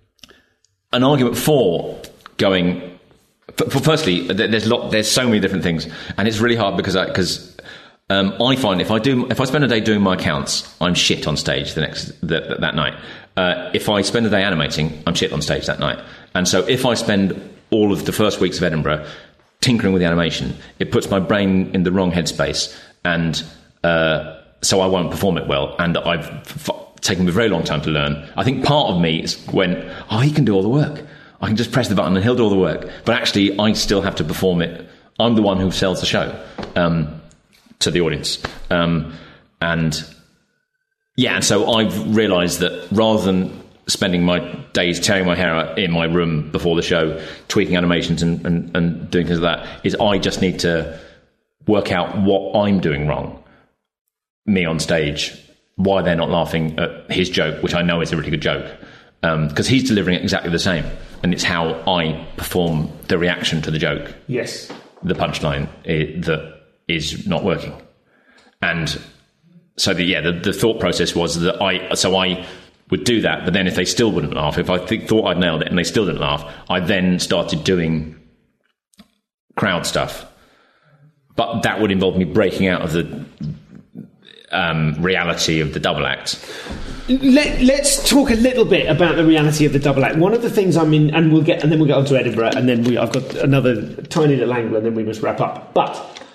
an argument for going... For, for firstly, there's lot, there's so many different things. And it's really hard because I... Because, Um, I find if I do, if I spend a day doing my accounts, I'm shit on stage the next the, the, that night. Uh, if I spend a day animating, I'm shit on stage that night. And so, if I spend all of the first weeks of Edinburgh tinkering with the animation, it puts my brain in the wrong headspace, and uh, so I won't perform it well. And I've f- taken me a very long time to learn. I think part of me is when, oh, he can do all the work. I can just press the button and he'll do all the work. But actually, I still have to perform it. I'm the one who sells the show. Um, to the audience. Um, and yeah, and so I've realised that rather than spending my days tearing my hair out in my room before the show, tweaking animations and, and, and doing things like that, is I just need to work out what I'm doing wrong, me on stage, why they're not laughing at his joke, which I know is a really good joke, because um, he's delivering it exactly the same, and it's how I perform the reaction to the joke. Yes. The punchline is, that is not working. And so the, yeah, the, the thought process was that I, so I would do that, but then if they still wouldn't laugh, if I th- thought I'd nailed it and they still didn't laugh, I then started doing crowd stuff. But that would involve me breaking out of the um, reality of the double act. Let, let's talk a little bit about the reality of the double act. One of the things I'm in, and we'll get, and then we'll get on to Edinburgh, and then we, I've got another tiny little angle, and then we must wrap up. But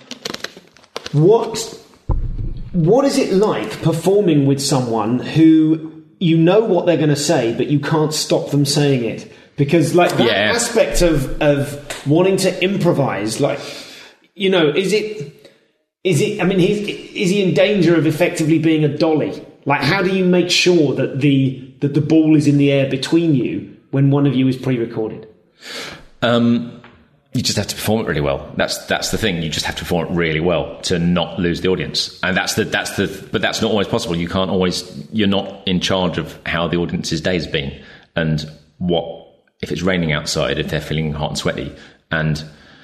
what what is it like performing with someone who you know what they're going to say, but you can't stop them saying it? Because like that yeah. aspect of of wanting to improvise, like, you know, is it is it? I mean, he's, is he in danger of effectively being a dolly? Like, how do you make sure that the that the ball is in the air between you when one of you is pre-recorded? Um, you just have to perform it really well. That's that's the thing. You just have to perform it really well to not lose the audience. And that's the that's the. But that's not always possible. You can't always. You're not in charge of how the audience's day has been and what if it's raining outside, if they're feeling hot and sweaty, and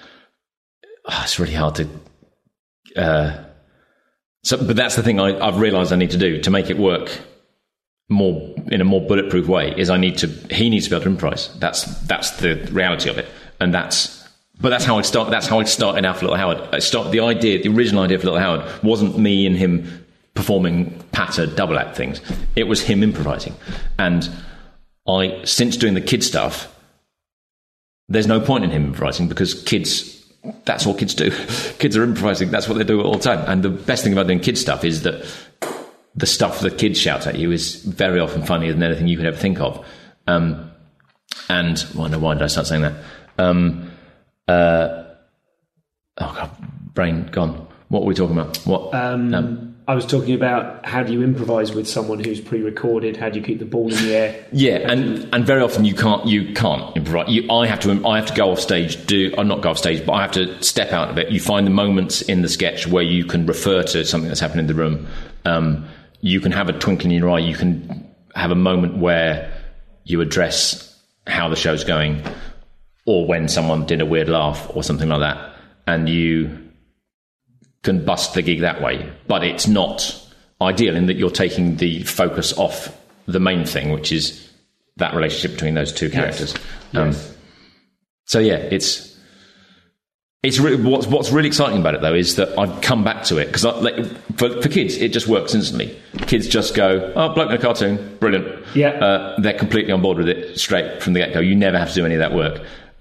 oh, it's really hard to. Uh, So, but that's the thing I, I've realised I need to do to make it work more in a more bulletproof way. Is I need to he needs to be able to improvise. That's that's the reality of it, and that's but that's how I start. That's how I started out for Little Howard. I start the idea, the original idea for Little Howard wasn't me and him performing patter double act things. It was him improvising, and I since doing the kid stuff, there's no point in him improvising because kids. That's what kids do. Kids are improvising. That's what they do all the time. And the best thing about doing kids stuff is that the stuff that kids shout at you is very often funnier than anything you could ever think of. Um, and well, no, why did I start saying that? Um, uh, oh God, brain gone. What were we talking about? What? Um, um, I was talking about how do you improvise with someone who's pre-recorded? How do you keep the ball in the air? Yeah, and, and very often you can't you can't improvise. You, I have to I have to go off stage. Do or not go off stage, but I have to step out of it. You find the moments in the sketch where you can refer to something that's happening in the room. Um, you can have a twinkle in your eye. You can have a moment where you address how the show's going, or when someone did a weird laugh or something like that, and you can bust the gig that way, but it's not ideal in that you're taking the focus off the main thing, which is that relationship between those two characters. Yes. Um, yes. So yeah, it's it's really, what's what's really exciting about it though is that I've come back to it because like, for for kids it just works instantly. Kids just go, oh, bloke in a cartoon, brilliant. Yeah, uh, they're completely on board with it straight from the get go. You never have to do any of that work.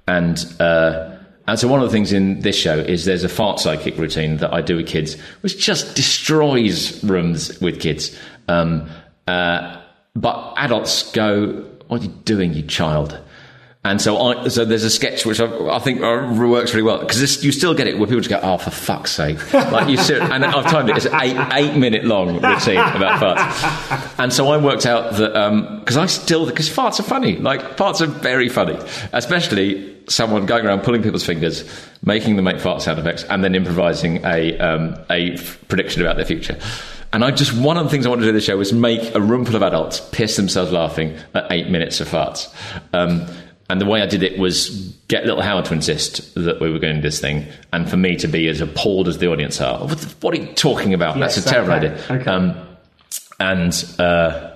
and uh, and so one of the things in this show is there's a fart sidekick routine that I do with kids, which just destroys rooms with kids. Um, uh, but adults go, "What are you doing, you child?" And so, I, so there's a sketch which I, I think works really well because you still get it where people just go, "Oh, for fuck's sake!" Like you sit, and I've timed it. It's an eight eight minute long routine about farts. And so I worked out that because um, I still because farts are funny. Like farts are very funny, especially someone going around pulling people's fingers, making them make fart sound effects, and then improvising a um, a prediction about their future. And I just one of the things I wanted to do in the show was make a room full of adults piss themselves laughing at eight minutes of farts. Um, And the way I did it was get Little Howard to insist that we were going to do this thing, and for me to be as appalled as the audience are. What, the, what are you talking about? Yes, that's a terrible okay. idea. Okay. Um, and uh,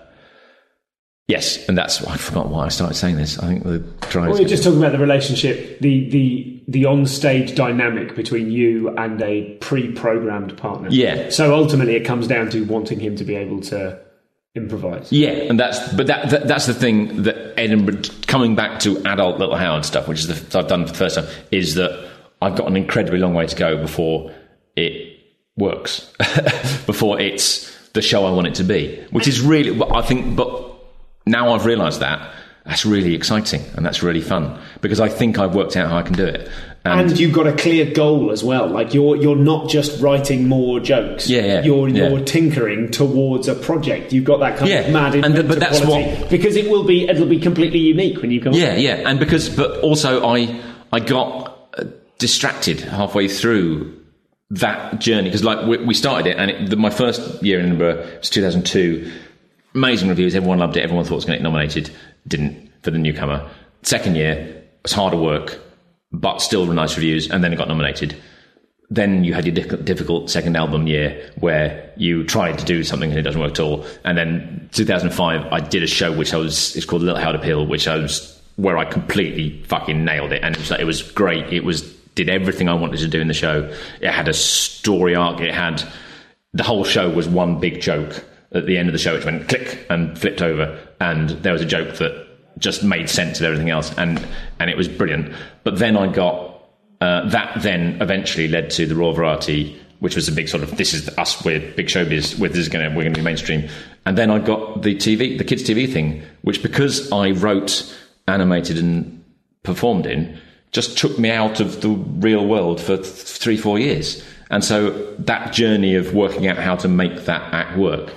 yes, and that's I forgot why I started saying this. I think the drive. Well, we were just talking about the relationship, the the the on-stage dynamic between you and a pre-programmed partner. Yeah. So ultimately, it comes down to wanting him to be able to improvise. Yeah, and that's but that, that that's the thing that Edinburgh, coming back to adult Little Howard stuff, which is the I've done for the first time, is that I've got an incredibly long way to go before it works, before it's the show I want it to be, which is really I think. But now I've realised that that's really exciting and that's really fun because I think I've worked out how I can do it. And, and you've got a clear goal as well. Like you're you're not just writing more jokes. Yeah, yeah You're yeah. you're tinkering towards a project. You've got that kind yeah. of mad and the, but that's quality. what because it will be it'll be completely unique when you come. Yeah, on. yeah, and because but also I I got uh, distracted halfway through that journey because like we, we started it and it, the, my first year in Edinburgh was two thousand two. Amazing reviews. Everyone loved it. Everyone thought it was going to get nominated. Didn't for the newcomer. Second year it was harder work. But still nice reviews, and then it got nominated. Then you had your difficult second album year where you tried to do something and it doesn't work at all. And then two thousand five, I did a show which I was it's called Little Howard Appeal, which I was where I completely fucking nailed it, and it was like, it was great. It was did everything I wanted to do in the show. It had a story arc. It had the whole show was one big joke. At the end of the show, it went click and flipped over, and there was a joke that just made sense of everything else, and and it was brilliant. But then I got uh, that. Then eventually led to the Royal Variety, which was a big sort of this is us. We're big showbiz. We're, this is going to we're going to be mainstream. And then I got the T V, the kids T V thing, which because I wrote, animated, and performed in, just took me out of the real world for th- three four years. And so that journey of working out how to make that act work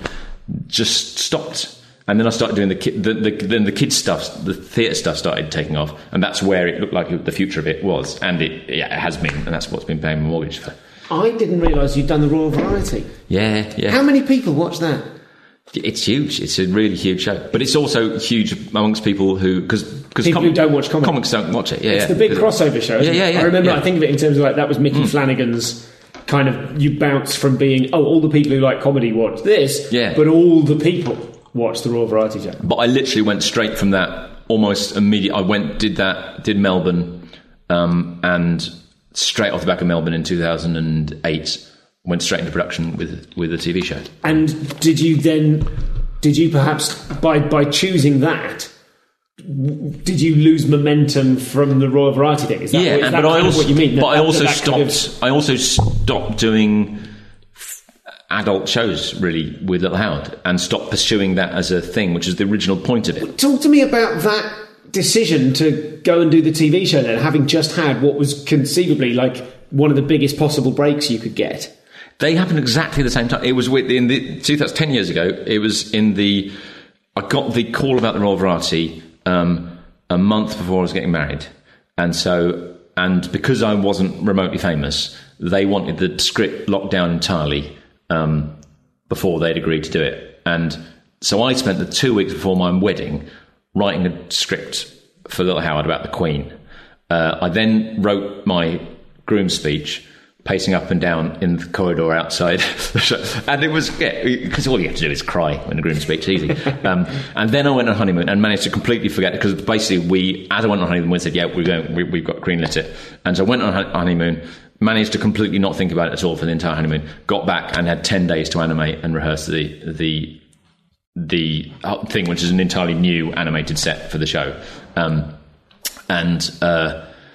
just stopped. And then I started doing the kid, the, the, then the kids stuff, the theatre stuff started taking off, and that's where it looked like the future of it was, and it, yeah, it has been, and that's what's been paying my mortgage for. I didn't realise you'd done the Royal Variety. Yeah, yeah. How many people watch that? It's huge. It's a really huge show, but it's also huge amongst people who because because people com- who don't watch comics. Comics don't watch it. Yeah, it's yeah. the big crossover show. Isn't yeah, yeah, yeah. I remember. Yeah. I think of it in terms of like that was Mickey mm. Flanagan's kind of. You bounce from being oh all the people who like comedy watch this, yeah, but all the people watch the Royal Variety show. But I literally went straight from that almost immediate. I went did that did Melbourne, um, and straight off the back of Melbourne in two thousand eight went straight into production with with a T V show. And did you then? Did you perhaps, by, by choosing that, did you lose momentum from the Royal Variety thing? Is that, yeah, is that but I also, what you mean? But that, I also that stopped. Kind of... I also stopped doing adult shows really with Little Howard and stopped pursuing that as a thing, which is the original point of it. Talk to me about that decision to go and do the T V show then, having just had what was conceivably like one of the biggest possible breaks you could get. They happened exactly the same time. It was with, in the two thousand ten years ago. It was in the. I got the call about the Royal Variety um, a month before I was getting married, and so and because I wasn't remotely famous, they wanted the script locked down entirely um, before they'd agreed to do it. And so I spent the two weeks before my wedding writing a script for Little Howard about the Queen. Uh, I then wrote my groom speech, pacing up and down in the corridor outside. And it was, yeah, because all you have to do is cry when the groom speaks, easy. Um, and then I went on honeymoon and managed to completely forget it, because basically we, as I went on honeymoon, we said, yeah, we're going, we, we've got greenlit it. And so I went on honeymoon, managed to completely not think about it at all for the entire honeymoon, got back and had ten days to animate and rehearse the, the, the thing, which is an entirely new animated set for the show. Um, and, uh,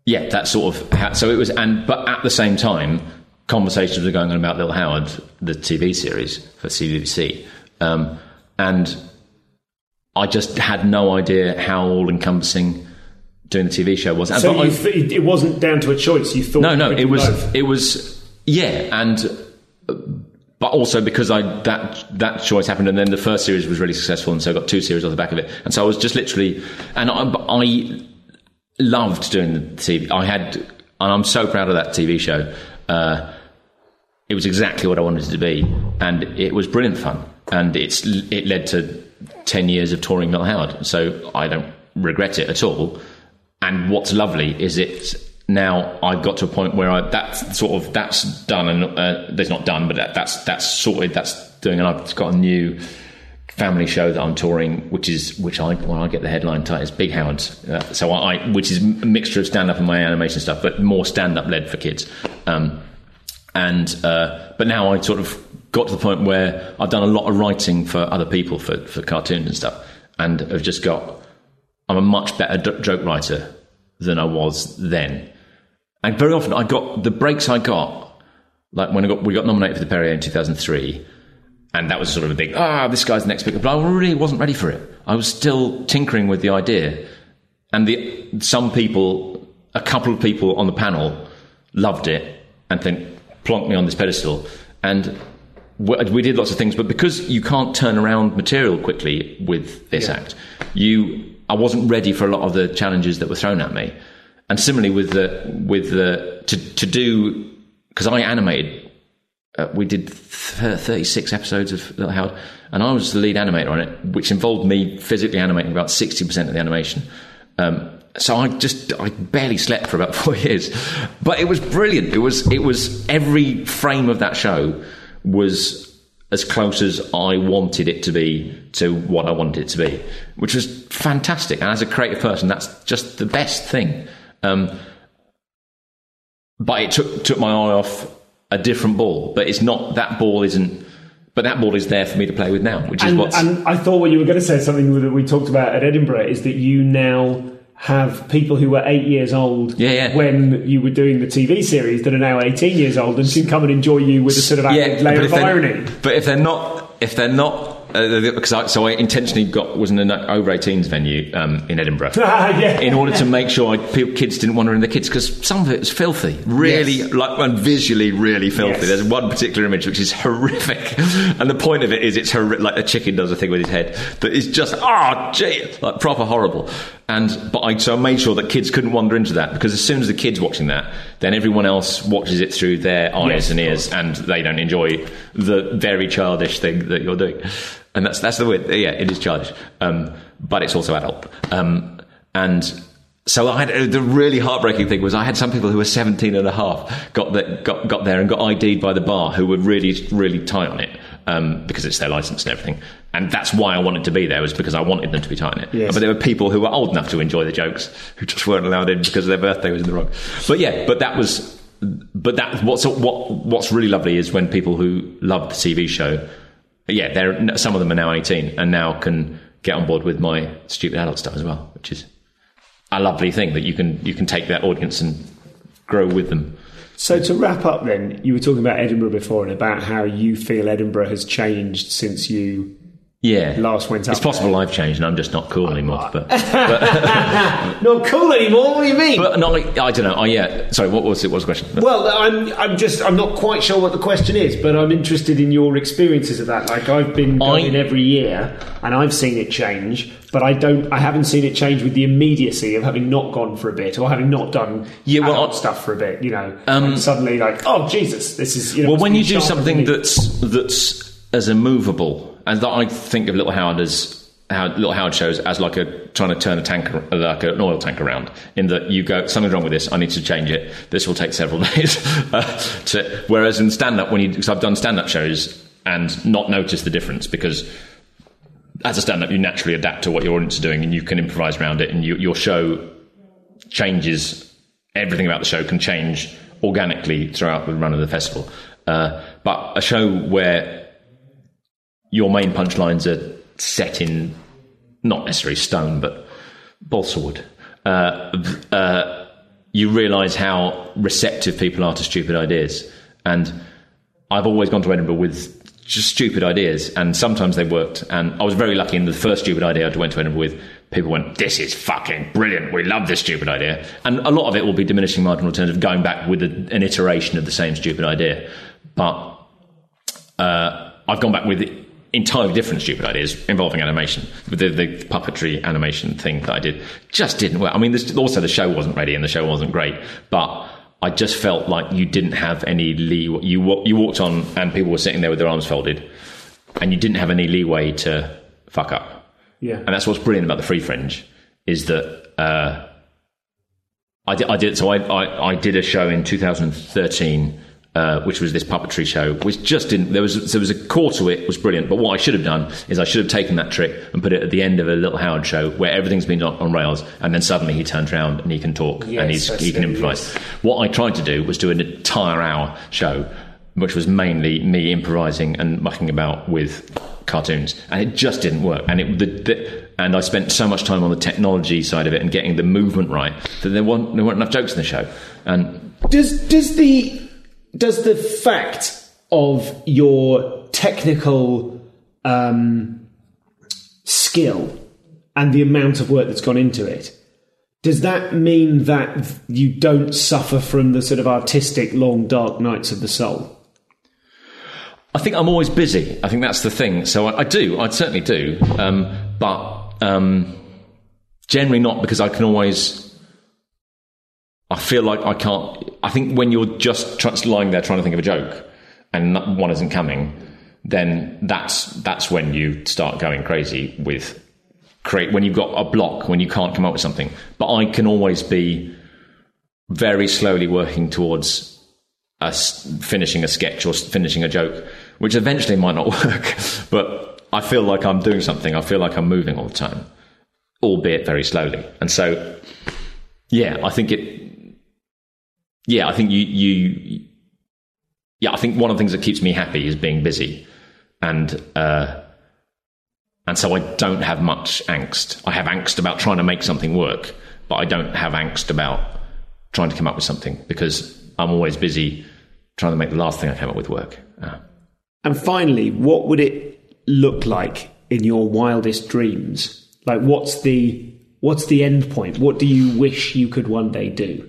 yeah, that sort of ha- so it was, and but at the same time, conversations were going on about Little Howard, the T V series for C B B C, um, and I just had no idea how all-encompassing doing the T V show was. So but you I, th- it wasn't down to a choice. You thought no, no, you could it do was, both. it was, yeah, and. Uh, But also because I that that choice happened, and then the first series was really successful, and so I got two series off the back of it. And so I was just literally, and I, I loved doing the T V. I had, and I'm so proud of that T V show. Uh, it was exactly what I wanted it to be, and it was brilliant fun. And it's it led to ten years of touring Little Howard, so I don't regret it at all. And what's lovely is it's. Now I've got to a point where I, that's sort of that's done, and uh, that's not done, but that, that's that's sorted. That's doing, and I've got a new family show that I'm touring, which is which I when I get the headline title, it's Big Howards. Uh, so I, which is a mixture of stand up and my animation stuff, but more stand up led for kids. Um, and uh, but now I sort of got to the point where I've done a lot of writing for other people for for cartoons and stuff, and I've just got I'm a much better d- joke writer than I was then. And very often I got the breaks I got, like when I got we got nominated for the Perrier in two thousand three, and that was sort of a big, ah, this guy's the next big, but I really wasn't ready for it. I was still tinkering with the idea. And the some people, a couple of people on the panel loved it and then plonked me on this pedestal. And we did lots of things, but because you can't turn around material quickly with this yeah. act, you I wasn't ready for a lot of the challenges that were thrown at me. And similarly with the with the to to do, because I animated, uh, we did thirty-six episodes of Little Howard, and I was the lead animator on it, which involved me physically animating about sixty percent of the animation. Um, so I just I barely slept for about four years, but it was brilliant. It was it was every frame of that show was as close as I wanted it to be to what I wanted it to be, which was fantastic. And as a creative person, that's just the best thing. Um, but it took took my eye off a different ball. But it's not that ball isn't. But that ball is there for me to play with now, which is and, what's. And I thought what you were going to say, something that we talked about at Edinburgh, is that you now have people who were eight years old yeah, yeah. when you were doing the T V series that are now eighteen years old and can come and enjoy you with a sort of added yeah, layer but of irony. But if they're not, if they're not. Uh, because I, so I intentionally got was in an over eighteens venue um, in Edinburgh yeah. in order to make sure I, people, kids didn't wander in the kids, because some of it was filthy, really yes. like and visually really filthy. Yes. There's one particular image which is horrific, and the point of it is it's horrific, like a chicken does a thing with his head that is just oh gee, like proper horrible. And but I so I made sure that kids couldn't wander into that, because as soon as the kids watching that, then everyone else watches it through their eyes yes, and ears, and they don't enjoy the very childish thing that you're doing. And that's that's the way. Yeah, it is childish, um, but it's also adult. Um, and so I had the really heartbreaking thing was I had some people who were seventeen and a half got the, got got there and got I D'd by the bar, who were really really tight on it um, because it's their license and everything. And that's why I wanted to be there, was because I wanted them to be tight on it. Yes. But there were people who were old enough to enjoy the jokes who just weren't allowed in because their birthday was in the wrong. But yeah, but that was. But that what's what what's really lovely is when people who love the T V show. Yeah, they're, some of them are now eighteen and now can get on board with my stupid adult stuff as well, which is a lovely thing that you can you can take that audience and grow with them. So to wrap up then, you were talking about Edinburgh before and about how you feel Edinburgh has changed since you yeah. last went up. It's possible there. I've changed and I'm just not cool anymore. But, but not cool anymore? What do you mean? But not like, I don't know. Oh yeah. Sorry, what was it? What was the question? Well, I'm I'm just I'm not quite sure what the question is, but I'm interested in your experiences of that. Like I've been going I, every year and I've seen it change, but I don't I haven't seen it change with the immediacy of having not gone for a bit or having not done yeah, well, adult stuff for a bit, you know. Um, and suddenly like, oh Jesus, this is you know, well when you do something that's that's as immovable. And that I think of Little Howard as how Little Howard shows as like a trying to turn a tank like an oil tank around. In that you go, something's wrong with this. I need to change it. This will take several days. uh, to, whereas in stand up, when you because I've done stand up shows and not noticed the difference, because as a stand up you naturally adapt to what your audience is doing and you can improvise around it, and you, your show changes. Everything about the show can change organically throughout the run of the festival. Uh, but a show where your main punchlines are set in, not necessarily stone, but balsa wood. Uh, uh, you realise how receptive people are to stupid ideas. And I've always gone to Edinburgh with just stupid ideas, and sometimes they worked. And I was very lucky in the first stupid idea I went to Edinburgh with. People went, this is fucking brilliant. We love this stupid idea. And a lot of it will be diminishing marginal returns of going back with a, an iteration of the same stupid idea. But uh, I've gone back with entirely different stupid ideas involving animation. The, the puppetry animation thing that I did just didn't work. I mean, this, also the show wasn't ready and the show wasn't great. But I just felt like you didn't have any leeway. You, you walked on and people were sitting there with their arms folded, and you didn't have any leeway to fuck up. Yeah. And that's what's brilliant about the Free Fringe, is that uh, I, did, I did. So I, I, I did a show in two thousand thirteen, uh, which was this puppetry show, which just didn't. There was there was a core to it, was brilliant. But what I should have done is I should have taken that trick and put it at the end of a Little Howard show where everything's been on, on rails, and then suddenly he turns around and he can talk yes, and he's, he can improvise. Yes. What I tried to do was do an entire hour show, which was mainly me improvising and mucking about with cartoons, and it just didn't work. And it the, the, and I spent so much time on the technology side of it and getting the movement right that there weren't there weren't enough jokes in the show. And does does the does the fact of your technical um, skill and the amount of work that's gone into it, does that mean that you don't suffer from the sort of artistic long dark nights of the soul? I think I'm always busy. I think that's the thing. So I, I do. I certainly do. Um, but um, generally not, because I can always... I feel like I can't... I think when you're just try, lying there trying to think of a joke and one isn't coming, then that's that's when you start going crazy with... create when you've got a block, when you can't come up with something. But I can always be very slowly working towards... A, finishing a sketch or finishing a joke, which eventually might not work, but I feel like I'm doing something. I feel like I'm moving all the time, albeit very slowly. And so, yeah, I think it. Yeah, I think you. you yeah, I think one of the things that keeps me happy is being busy, and uh, and so I don't have much angst. I have angst about trying to make something work, but I don't have angst about trying to come up with something, because I'm always busy trying to make the last thing I came up with work. Uh. And finally, what would it look like in your wildest dreams? Like, what's the what's the end point? What do you wish you could one day do?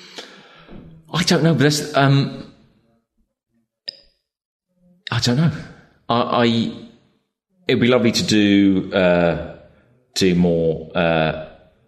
I don't know, but that's, um, I don't know. I, I it'd be lovely to do uh, do more uh,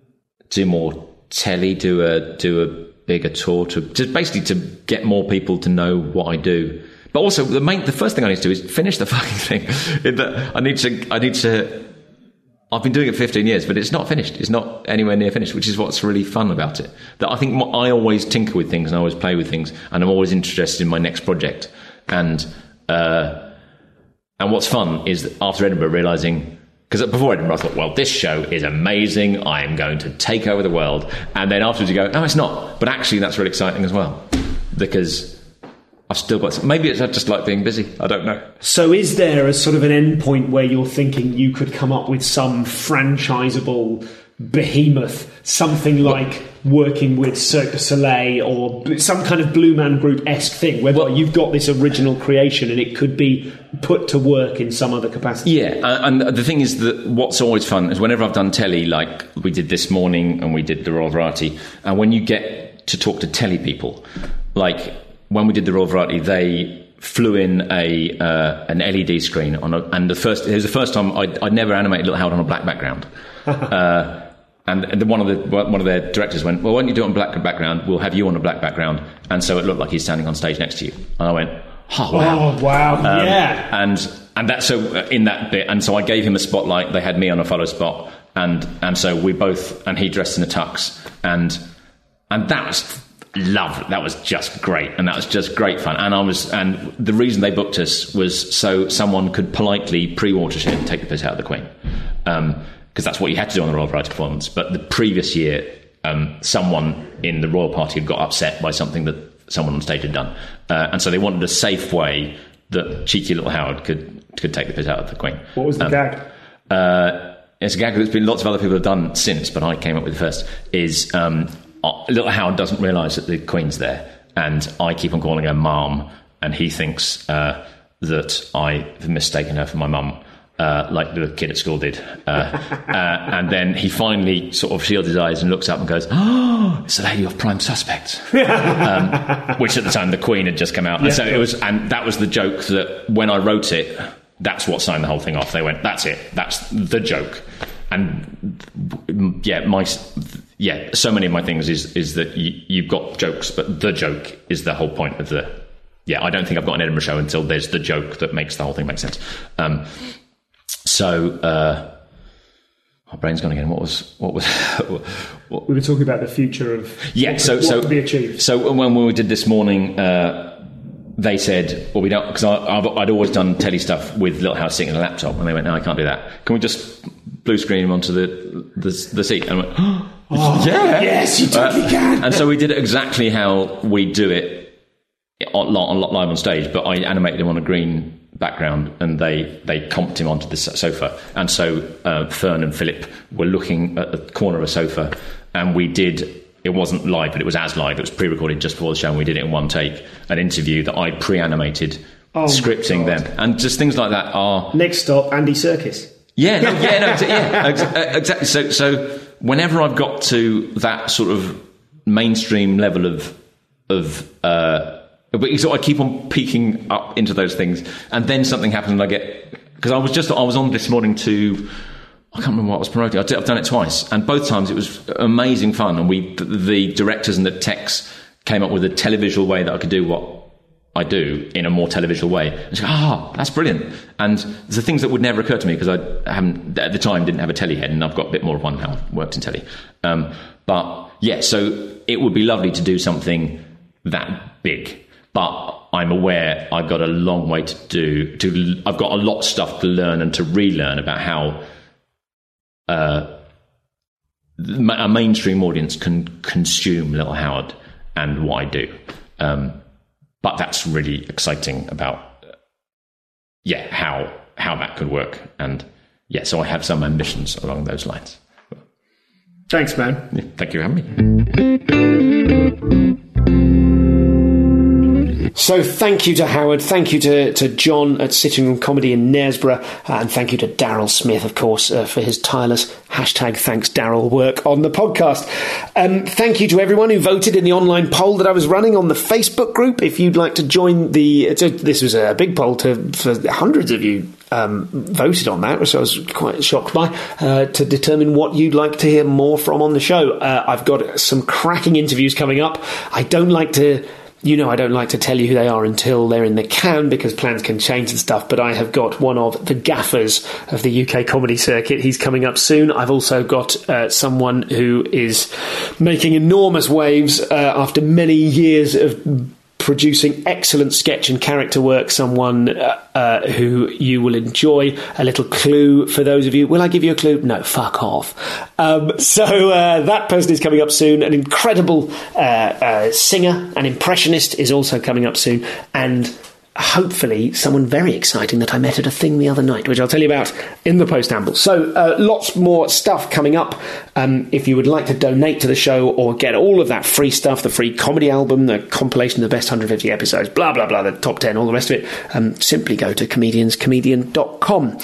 do more telly, do a do a. bigger tour to just basically to get more people to know what I do. But also the main, the first thing I need to do is finish the fucking thing. I need to, I need to, I've been doing it fifteen years, but it's not finished. It's not anywhere near finished, which is what's really fun about it. That I think I always tinker with things and I always play with things, and I'm always interested in my next project. And, uh, and what's fun is that after Edinburgh realising, because before Edinburgh I thought, well, this show is amazing, I am going to take over the world. And then afterwards you go, no, it's not. But actually that's really exciting as well, because I've still got... Maybe it's just like being busy, I don't know. So is there a sort of an end point where you're thinking you could come up with some franchisable behemoth, something like working with Cirque du Soleil or some kind of Blue Man Group-esque thing, where well, you've got this original creation and it could be put to work in some other capacity? Yeah, and the thing is that what's always fun is whenever I've done telly, like we did this morning and we did the Royal Variety, and when you get to talk to telly people, like when we did the Royal Variety, they flew in a uh, an L E D screen on a, and the first it was the first time I'd, I'd never animated Little Howard on a black background. uh, And, and one of the one of their directors went, well, why don't you do it on black background? We'll have you on a black background. And so it looked like he's standing on stage next to you. And I went, oh, wow. Oh, wow, um, yeah. And and that's so in that bit. And so I gave him a spotlight. They had me on a follow spot. And and so we both, and he dressed in a tux. And and that was lovely. That was just great. And that was just great fun. And I was, and the reason they booked us was so someone could politely pre-watershed and take the piss out of the Queen. Um, because that's what you had to do on the Royal Variety performance. But the previous year, um, someone in the royal party had got upset by something that someone on stage had done. Uh, and so they wanted a safe way that cheeky Little Howard could could take the piss out of the Queen. What was the um, gag? Uh, it's a gag that's been lots of other people have done since, but I came up with it first, is um, uh, little Howard doesn't realise that the Queen's there, and I keep on calling her Mum, and he thinks uh, that I've mistaken her for my mum. Uh, like the kid at school did. Uh, uh, and then he finally sort of shields his eyes and looks up and goes, "Oh, it's the lady of prime suspect." um, which at the time the Queen had just come out. And yeah, so yeah. it was, and that was the joke that when I wrote it, that's what signed the whole thing off. They went, "That's it. That's the joke." And yeah, my yeah, so many of my things is is that you, you've got jokes, but the joke is the whole point of the. Yeah, I don't think I've got an Edinburgh show until there's the joke that makes the whole thing make sense. Um, So, uh, my brain's gone again. What was, what was, what? We were talking about the future of yeah, what, so, what so, could be achieved. So when we did this morning, uh, they said, well, we don't, because I'd always done telly stuff with Little House sitting on a laptop, and they went, no, I can't do that. Can we just blue screen him onto the, the, the seat? And I went, oh, yeah. Yes, you totally uh, can. And so we did it exactly how we do it on, on live on stage, but I animated him on a green background, and they they comped him onto the sofa, and so uh, Fern and Philip were looking at the corner of a sofa, and we did, it wasn't live, but it was as live, it was pre-recorded just before the show, and we did it in one take, an interview that I pre-animated, oh scripting them, and just things like that are... Next stop, Andy Serkis. Yeah, no, yeah, no, exa- yeah, exa- exactly. So, so whenever I've got to that sort of mainstream level of of uh, But so I keep on peeking up into those things, and then something happens, and I get, because I was just I was on this morning to, I can't remember what I was promoting. I did, I've done it twice, and both times it was amazing fun. And we, the, the directors and the techs, came up with a televisual way that I could do what I do in a more televisual way. And she go, ah, oh, that's brilliant. And the things that would never occur to me because I haven't at the time didn't have a telly head, and I've got a bit more of one now. I've worked in telly, um, but yeah, so it would be lovely to do something that big. But I'm aware I've got a long way to do. To I've got a lot of stuff to learn and to relearn about how uh, a mainstream audience can consume Little Howard and what I do. Um, but that's really exciting about, uh, yeah, how how that could work. And yeah, so I have some ambitions along those lines. Thanks, man. Yeah, thank you for having me. So thank you to Howard, thank you to, to John at Sitting Room Comedy in Knaresborough, uh, and thank you to Daryl Smith, of course, uh, for his tireless hashtag thanks Daryl work on the podcast. Um, thank you to everyone who voted in the online poll that I was running on the Facebook group. If you'd like to join the... It's a, this was a big poll to, for hundreds of you um, voted on that, which I was quite shocked by, uh, to determine what you'd like to hear more from on the show. Uh, I've got some cracking interviews coming up. I don't like to... You know, I don't like to tell you who they are until they're in the can because plans can change and stuff, but I have got one of the gaffers of the U K comedy circuit. He's coming up soon. I've also got uh, someone who is making enormous waves uh, after many years of producing excellent sketch and character work, someone uh, uh, who you will enjoy. A little clue for those of you. Will I give you a clue? No, fuck off. Um, so uh, that person is coming up soon. An incredible uh, uh, singer, an impressionist is also coming up soon. And hopefully someone very exciting that I met at a thing the other night, which I'll tell you about in the post-amble. So uh, lots more stuff coming up. Um, if you would like to donate to the show or get all of that free stuff, the free comedy album, the compilation of the best one hundred fifty episodes, blah, blah, blah, the top ten, all the rest of it, um, simply go to comedians comedian dot com.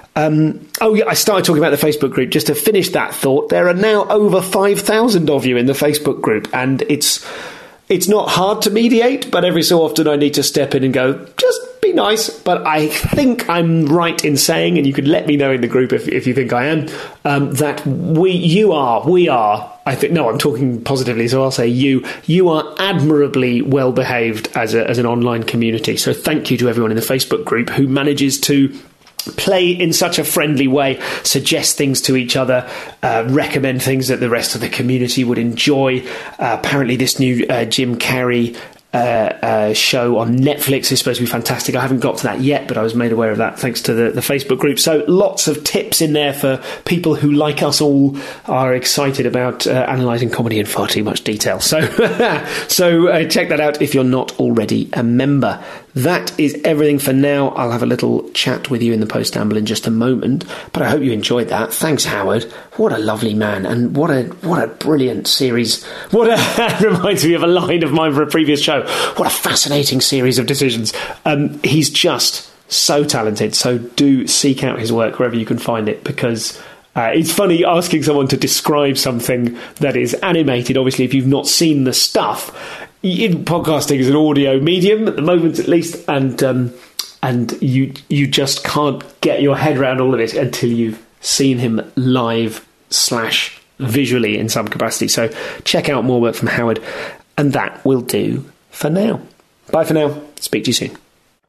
Um, oh, yeah, I started talking about the Facebook group. Just to finish that thought, there are now over five thousand of you in the Facebook group, and it's... It's not hard to mediate, but every so often I need to step in and go, just be nice. But I think I'm right in saying, and you can let me know in the group if, if you think I am, um, that we, you are, we are, I think, no, I'm talking positively, so I'll say you, you are admirably well behaved as a, as an online community. So thank you to everyone in the Facebook group who manages to play in such a friendly way, suggest things to each other, uh, recommend things that the rest of the community would enjoy. Uh, apparently this new uh, Jim Carrey uh, uh, show on Netflix is supposed to be fantastic. I haven't got to that yet, but I was made aware of that thanks to the, the Facebook group. So lots of tips in there for people who, like us all, are excited about uh, analysing comedy in far too much detail. So, so uh, check that out if you're not already a member that is everything for now. I'll have a little chat with you in the post-amble in just a moment, but I hope you enjoyed that. Thanks, Howard. What a lovely man, and what a what a brilliant series. What a reminds me of a line of mine for a previous show. What a fascinating series of decisions. Um, he's just so talented, so do seek out his work wherever you can find it, because Uh, it's funny asking someone to describe something that is animated, obviously, if you've not seen the stuff. In podcasting is an audio medium, at the moment at least, and um, and you you just can't get your head around all of it until you've seen him live slash visually in some capacity. So check out more work from Howard, and that will do for now. Bye for now. Speak to you soon.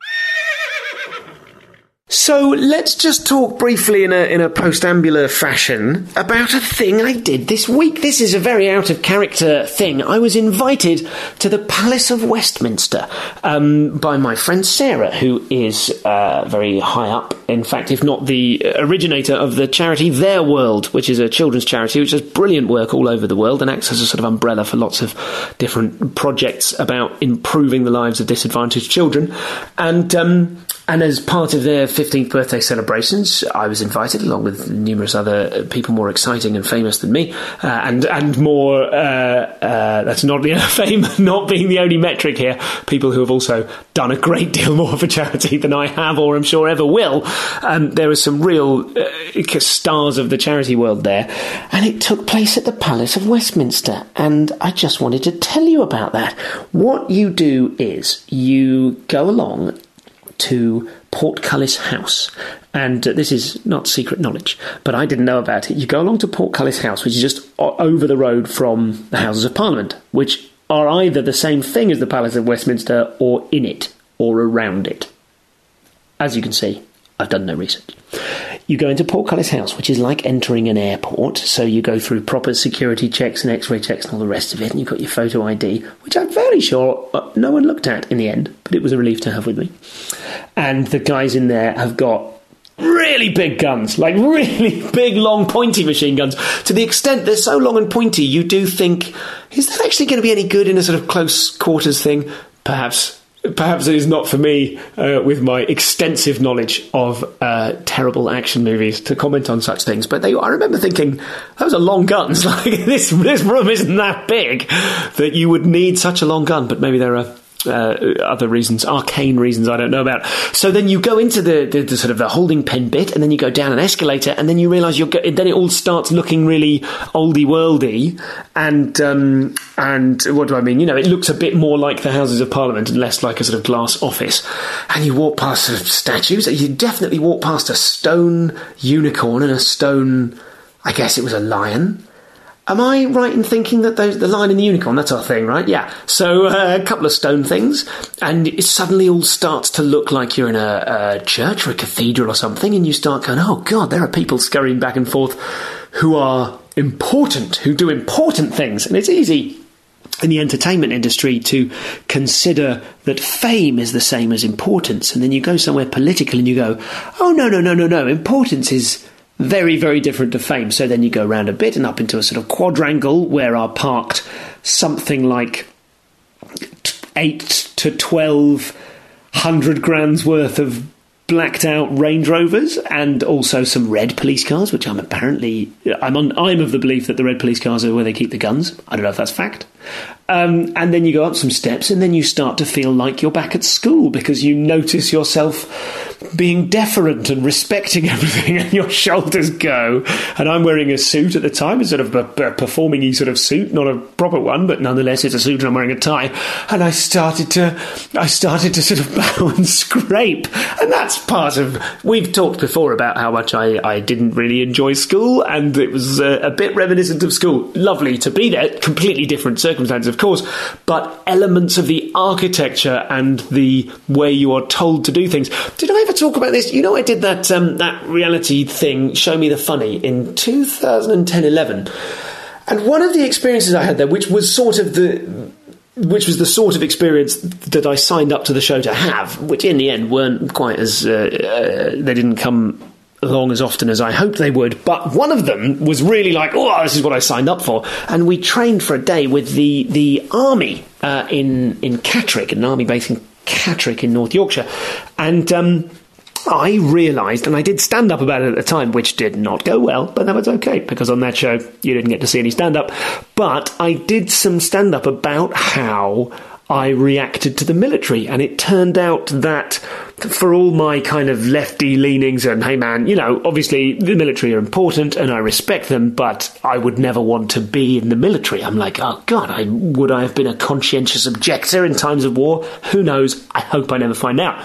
So let's just talk briefly in a in a postambular fashion about a thing I did this week. This is a very out of character thing. I was invited to the Palace of Westminster um, by my friend Sarah, who is uh, very high up. In fact, if not the originator of the charity Their World, which is a children's charity which does brilliant work all over the world and acts as a sort of umbrella for lots of different projects about improving the lives of disadvantaged children. And um, and as part of their fifteenth birthday celebrations, I was invited, along with numerous other people more exciting and famous than me, uh, and and more. Uh, uh, that's not the fame, not being the only metric here. People who have also done a great deal more for charity than I have, or I'm sure ever will. Um, there were some real uh, stars of the charity world there, and it took place at the Palace of Westminster. And I just wanted to tell you about that. What you do is you go along to Portcullis House, and uh, this is not secret knowledge, but I didn't know about it. You go along to Portcullis House, which is just o- over the road from the Houses of Parliament, which are either the same thing as the Palace of Westminster or in it or around it. As you can see, I've done no research. You go into Portcullis House, which is like entering an airport, so you go through proper security checks and x-ray checks and all the rest of it, and you've got your photo I D, which I'm very sure no one looked at in the end, but it was a relief to have with me. And the guys in there have got really big guns, like really big, long, pointy machine guns, to the extent they're so long and pointy, you do think, is that actually going to be any good in a sort of close quarters thing? Perhaps. Perhaps it is not for me, uh, with my extensive knowledge of uh, terrible action movies, to comment on such things. But they, I remember thinking, those are long guns. Like this, this room isn't that big that you would need such a long gun. But maybe there are uh, other reasons, arcane reasons I don't know about. So then you go into the, the, the sort of the holding pen bit, and then you go down an escalator, and then you realise you're. Go- then it all starts looking really oldie worldy, and um, and what do I mean? You know, it looks a bit more like the Houses of Parliament and less like a sort of glass office. And you walk past sort of statues. You definitely walk past a stone unicorn and a stone. I guess it was a lion. Am I right in thinking that those, the lion and the unicorn, that's our thing, right? Yeah. So uh, a couple of stone things, and it suddenly all starts to look like you're in a, a church or a cathedral or something, and you start going, oh, God, there are people scurrying back and forth who are important, who do important things. And it's easy in the entertainment industry to consider that fame is the same as importance. And then you go somewhere political and you go, oh, no, no, no, no, no, importance is very, very different to fame. So then you go around a bit and up into a sort of quadrangle where are parked something like eight to twelve hundred grand's worth of blacked out Range Rovers, and also some red police cars, which I'm apparently I'm on, I'm of the belief that the red police cars are where they keep the guns. I don't know if that's fact. Um, and then you go up some steps, and then you start to feel like you're back at school, because you notice yourself being deferent and respecting everything, and your shoulders go. And I'm wearing a suit at the time, a sort of a, a performing-y sort of suit, not a proper one, but nonetheless it's a suit, and I'm wearing a tie. And I started to, I started to sort of bow and scrape, and that's part of. We've talked before about how much I, I didn't really enjoy school, and it was a, a bit reminiscent of school. Lovely to be there, completely different circumstances, of course, but elements of the architecture and the way you are told to do things. Did I ever talk about this? You know, I did that um, that reality thing, Show Me the Funny, in two thousand ten eleven, and one of the experiences I had there, which was sort of the which was the sort of experience that I signed up to the show to have, which in the end weren't quite as uh, uh, they didn't come along as often as I hoped they would, but one of them was really like, oh, this is what I signed up for. And we trained for a day with the the army uh, in in Catterick, an army base in Catterick in North Yorkshire. And um, I realised, and I did stand-up about it at the time, which did not go well, but that was okay, because on that show you didn't get to see any stand-up. But I did some stand-up about how I reacted to the military, and it turned out that for all my kind of lefty leanings and, hey man, you know, obviously the military are important and I respect them, but I would never want to be in the military. I'm like, oh God, I, would I have been a conscientious objector in times of war? Who knows? I hope I never find out.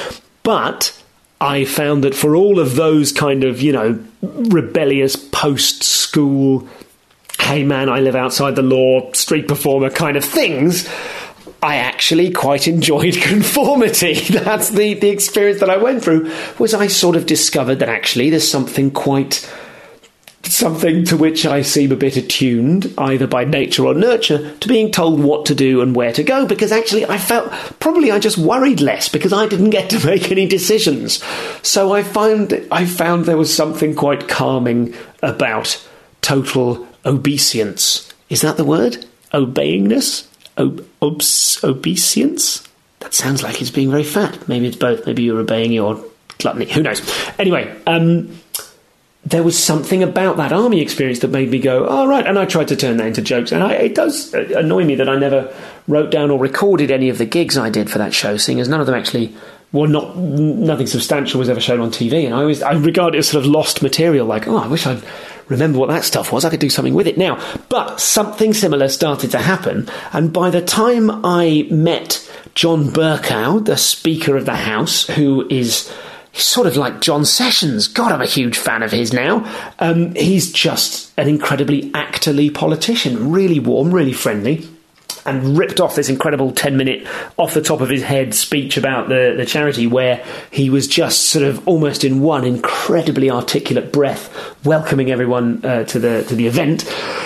But I found that for all of those kind of, you know, rebellious post-school, hey man, I live outside the law, street performer kind of things, I actually quite enjoyed conformity. That's the, the experience that I went through, was I sort of discovered that actually there's something quite, something to which I seem a bit attuned, either by nature or nurture, to being told what to do and where to go, because actually I felt, probably I just worried less, because I didn't get to make any decisions. So I found, I found there was something quite calming about total obeisance. Is that the word? Obeyingness? Ob- obs- obeisance? That sounds like it's being very fat. Maybe it's both. Maybe you're obeying your gluttony. Who knows? Anyway, um, there was something about that army experience that made me go, oh, right. And I tried to turn that into jokes. And I, it does annoy me that I never wrote down or recorded any of the gigs I did for that show, seeing as none of them actually, well, not nothing substantial was ever shown on T V. And I always I regard it as sort of lost material, like, oh, I wish I'd remember what that stuff was. I could do something with it now. But something similar started to happen. And by the time I met John Bercow, the Speaker of the House, who is sort of like John Sessions. God, I'm a huge fan of his now. Um, he's just an incredibly actorly politician. Really warm, really friendly. And ripped off this incredible ten-minute, off-the-top-of-his-head speech about the, the charity, where he was just sort of almost in one incredibly articulate breath welcoming everyone uh, to the to the event.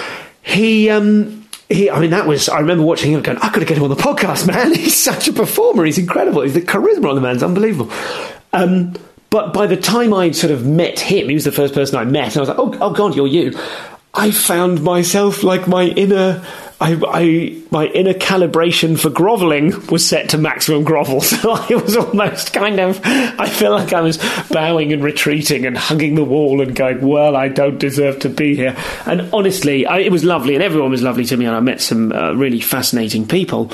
He, um, he, I mean, that was, I remember watching him going, I've got to get him on the podcast, man. He's such a performer. He's incredible. He's the charisma on the man's unbelievable. Um, but by the time I sort of met him, he was the first person I met, and I was like, oh, oh God, you're you. I found myself like my inner... I, I, my inner calibration for grovelling was set to maximum grovel, so I was almost kind of, I feel like I was bowing and retreating and hugging the wall and going, well, I don't deserve to be here. And honestly, I, it was lovely, and everyone was lovely to me, and I met some uh, really fascinating people,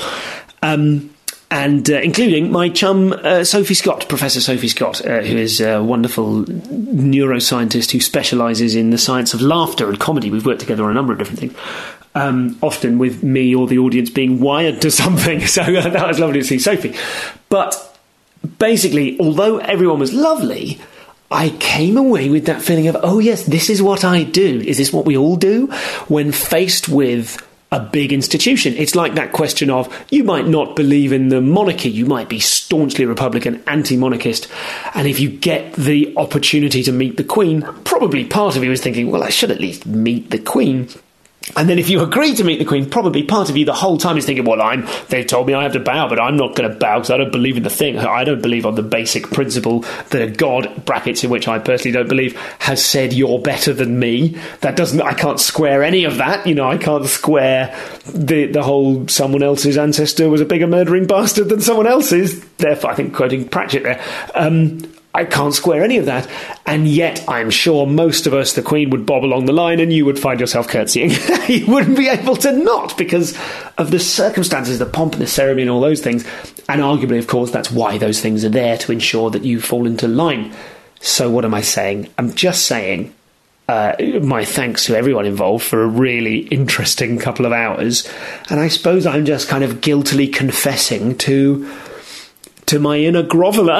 um, and uh, including my chum, uh, Sophie Scott, Professor Sophie Scott, uh, who is a wonderful neuroscientist who specialises in the science of laughter and comedy. We've worked together on a number of different things. Um, often with me or the audience being wired to something. So uh, that was lovely to see Sophie. But basically, although everyone was lovely, I came away with that feeling of, oh yes, this is what I do. Is this what we all do? When faced with a big institution. It's like that question of, you might not believe in the monarchy, you might be staunchly Republican, anti-monarchist, and if you get the opportunity to meet the Queen, probably part of you is thinking, well, I should at least meet the Queen. And then if you agree to meet the Queen, probably part of you the whole time is thinking, well, I'm, they've told me I have to bow, but I'm not going to bow because I don't believe in the thing. I don't believe on the basic principle that a God, brackets in which I personally don't believe, has said you're better than me. That doesn't, I can't square any of that. You know, I can't square the, the whole someone else's ancestor was a bigger murdering bastard than someone else's. Therefore, I think quoting Pratchett there. Um, I can't square any of that, and yet I'm sure most of us, the Queen would bob along the line and you would find yourself curtsying. You wouldn't be able to not, because of the circumstances, the pomp and the ceremony and all those things, and arguably, of course, that's why those things are there, to ensure that you fall into line. So what am I saying? I'm just saying uh, my thanks to everyone involved for a really interesting couple of hours, and I suppose I'm just kind of guiltily confessing to... to my inner groveller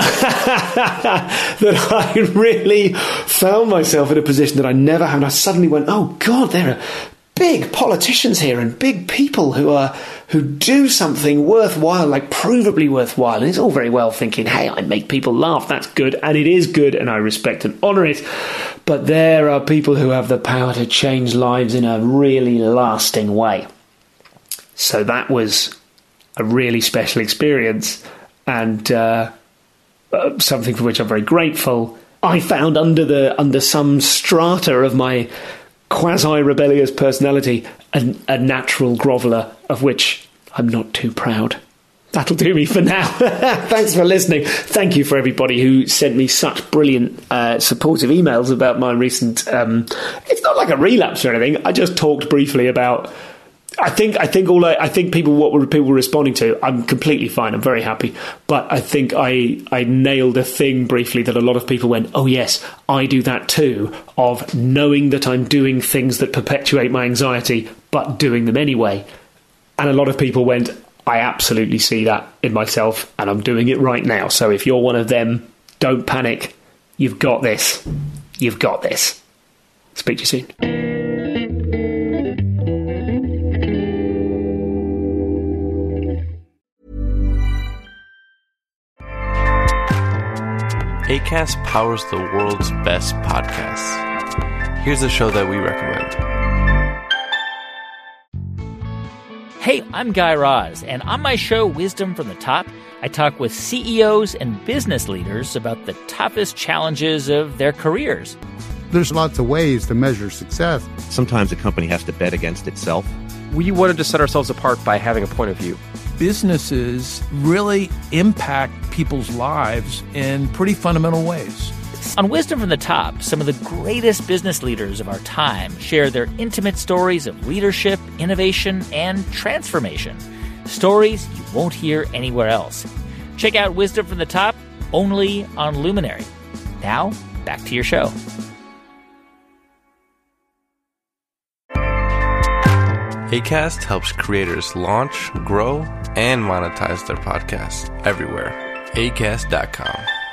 that I really found myself in a position that I never had. And I suddenly went, oh God, there are big politicians here and big people who are who do something worthwhile, like provably worthwhile. And it's all very well thinking, hey, I make people laugh, that's good, and it is good, and I respect and honour it. But there are people who have the power to change lives in a really lasting way. So that was a really special experience. And uh, uh, something for which I'm very grateful. I found under the under some strata of my quasi-rebellious personality a, a natural groveller of which I'm not too proud. That'll do me for now. Thanks for listening. Thank you for everybody who sent me such brilliant, uh, supportive emails about my recent... Um, it's not like a relapse or anything. I just talked briefly about... I think I think all I, I think people what were people were responding to, I'm completely fine. I'm very happy. But I think I I nailed a thing briefly that a lot of people went, oh yes, I do that too, of knowing that I'm doing things that perpetuate my anxiety, but doing them anyway. And a lot of people went, I absolutely see that in myself, and I'm doing it right now. So if you're one of them, don't panic. You've got this. You've got this. Speak to you soon. Acast powers the world's best podcasts. Here's a show that we recommend. Hey, I'm Guy Raz, and on my show, Wisdom from the Top, I talk with C E Os and business leaders about the toughest challenges of their careers. There's lots of ways to measure success. Sometimes a company has to bet against itself. We wanted to set ourselves apart by having a point of view. Businesses really impact people's lives in pretty fundamental ways. On Wisdom from the Top, some of the greatest business leaders of our time share their intimate stories of leadership, innovation, and transformation. Stories you won't hear anywhere else. Check out Wisdom from the Top only on Luminary. Now, back to your show. Acast helps creators launch, grow, and monetize their podcasts everywhere. acast dot com.